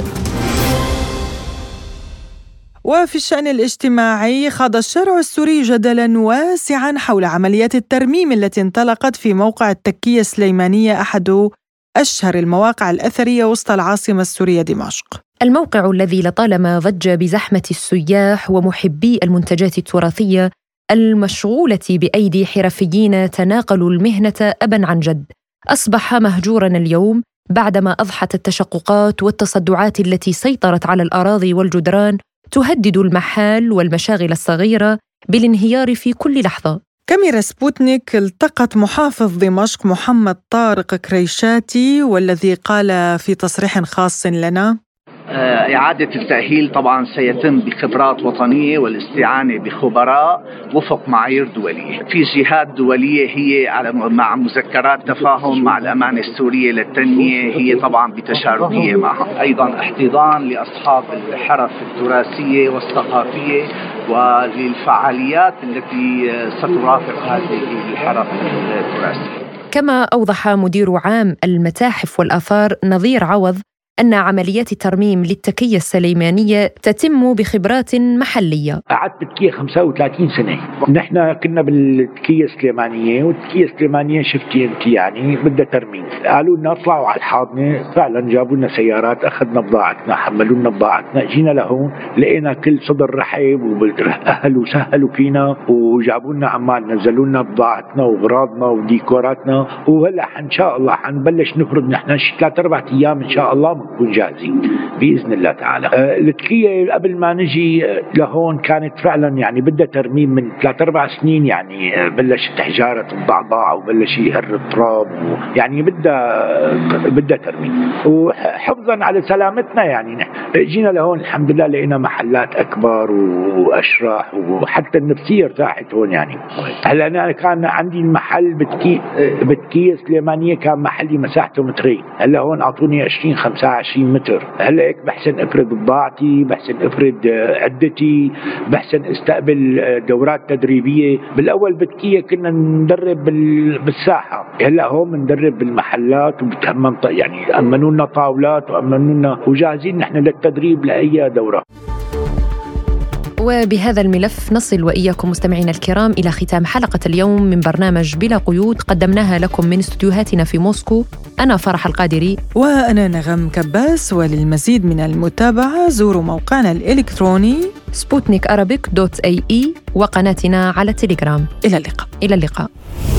[SPEAKER 3] وفي الشأن الاجتماعي، خاض الشارع السوري جدلاً واسعاً حول عمليات الترميم التي انطلقت في موقع التكية السليمانية، أحد أشهر المواقع الأثرية وسط العاصمة السورية دمشق.
[SPEAKER 4] الموقع الذي لطالما ضج بزحمة السياح ومحبي المنتجات التراثية المشغولة بأيدي حرفيين تناقلوا المهنة أباً عن جد، أصبح مهجوراً اليوم بعدما أضحت التشققات والتصدعات التي سيطرت على الأراضي والجدران تهدد المحال والمشاغل الصغيرة بالانهيار في كل لحظة.
[SPEAKER 3] كاميرا سبوتنيك التقت محافظ دمشق محمد طارق كريشاتي، والذي قال في تصريح خاص لنا:
[SPEAKER 13] إعادة التأهيل طبعا سيتم بخبرات وطنية والاستعانة بخبراء وفق معايير دولية. في جهات دولية هي مع مذكرات تفاهم مع الأمانة السورية للتنمية، هي طبعا بتشاركية معها. أيضا احتضان لأصحاب الحرف التراثية والثقافية وللفعاليات التي سترافق هذه الحرف التراثية.
[SPEAKER 4] كما أوضح مدير عام المتاحف والآثار نظير عوض أن عمليات الترميم للتكية السليمانية تتم بخبرات محلية.
[SPEAKER 14] قعدت بالتكية خمسة وثلاثين سنة، نحن كنا بالتكية السليمانية، والتكية السليمانية شفتي أنت يعني بدها ترميم. قالوا لنا اطلعوا على الحاضنة، فعلا جابوا لنا سيارات، أخذنا بضاعتنا، حملوا لنا بضاعتنا، جينا لهون لقينا كل صدر رحب وأهلوا وسهلوا فينا وجابوا لنا عمال، نزلوا لنا بضاعتنا وغراضنا وديكوراتنا، وهلا إن شاء الله حنبلش نفرض نحن ثلاث أربع أيام إن شاء الله نكون جاهزين بإذن الله تعالى. أه التركية قبل ما نجي لهون كانت فعلا يعني بدها ترميم من ثلاث أربع سنين، يعني بلشت حجارة الضعضاع وبلش يهر التراب، يعني بدها بدها ترميم وحفظا على سلامتنا. يعني جينا لهون الحمد لله لقينا محلات أكبر وأشرح وحتى النفسية ارتاحت هون. يعني هلا أنا كان عندي المحل بتكي بتكية سليمانية كان محلي مساحته مترين، هلا هون أعطوني عشرين خمسة وعشرين متر. هلا هيك بحسن أفرد بضاعتي، بحسن أفرد عدتي، بحسن استقبل دورات تدريبية. بالأول بتكية كنا ندرب بالساحة، هلا هون بندرب بالمحلات وبتهمم يعني أمنوا لنا طاولات وأمنوا لنا وجاهزين نحن للتدريب لأي دورة.
[SPEAKER 4] وبهذا الملف نصل وإياكم مستمعينا الكرام إلى ختام حلقة اليوم من برنامج بلا قيود، قدمناها لكم من استديوهاتنا في موسكو. أنا فرح القادري
[SPEAKER 3] وأنا نغم كباس. وللمزيد من المتابعة زوروا موقعنا الإلكتروني
[SPEAKER 4] سبوتنيك أرابيك دوت أي إي وقناتنا على تيليجرام.
[SPEAKER 3] إلى اللقاء.
[SPEAKER 4] إلى اللقاء.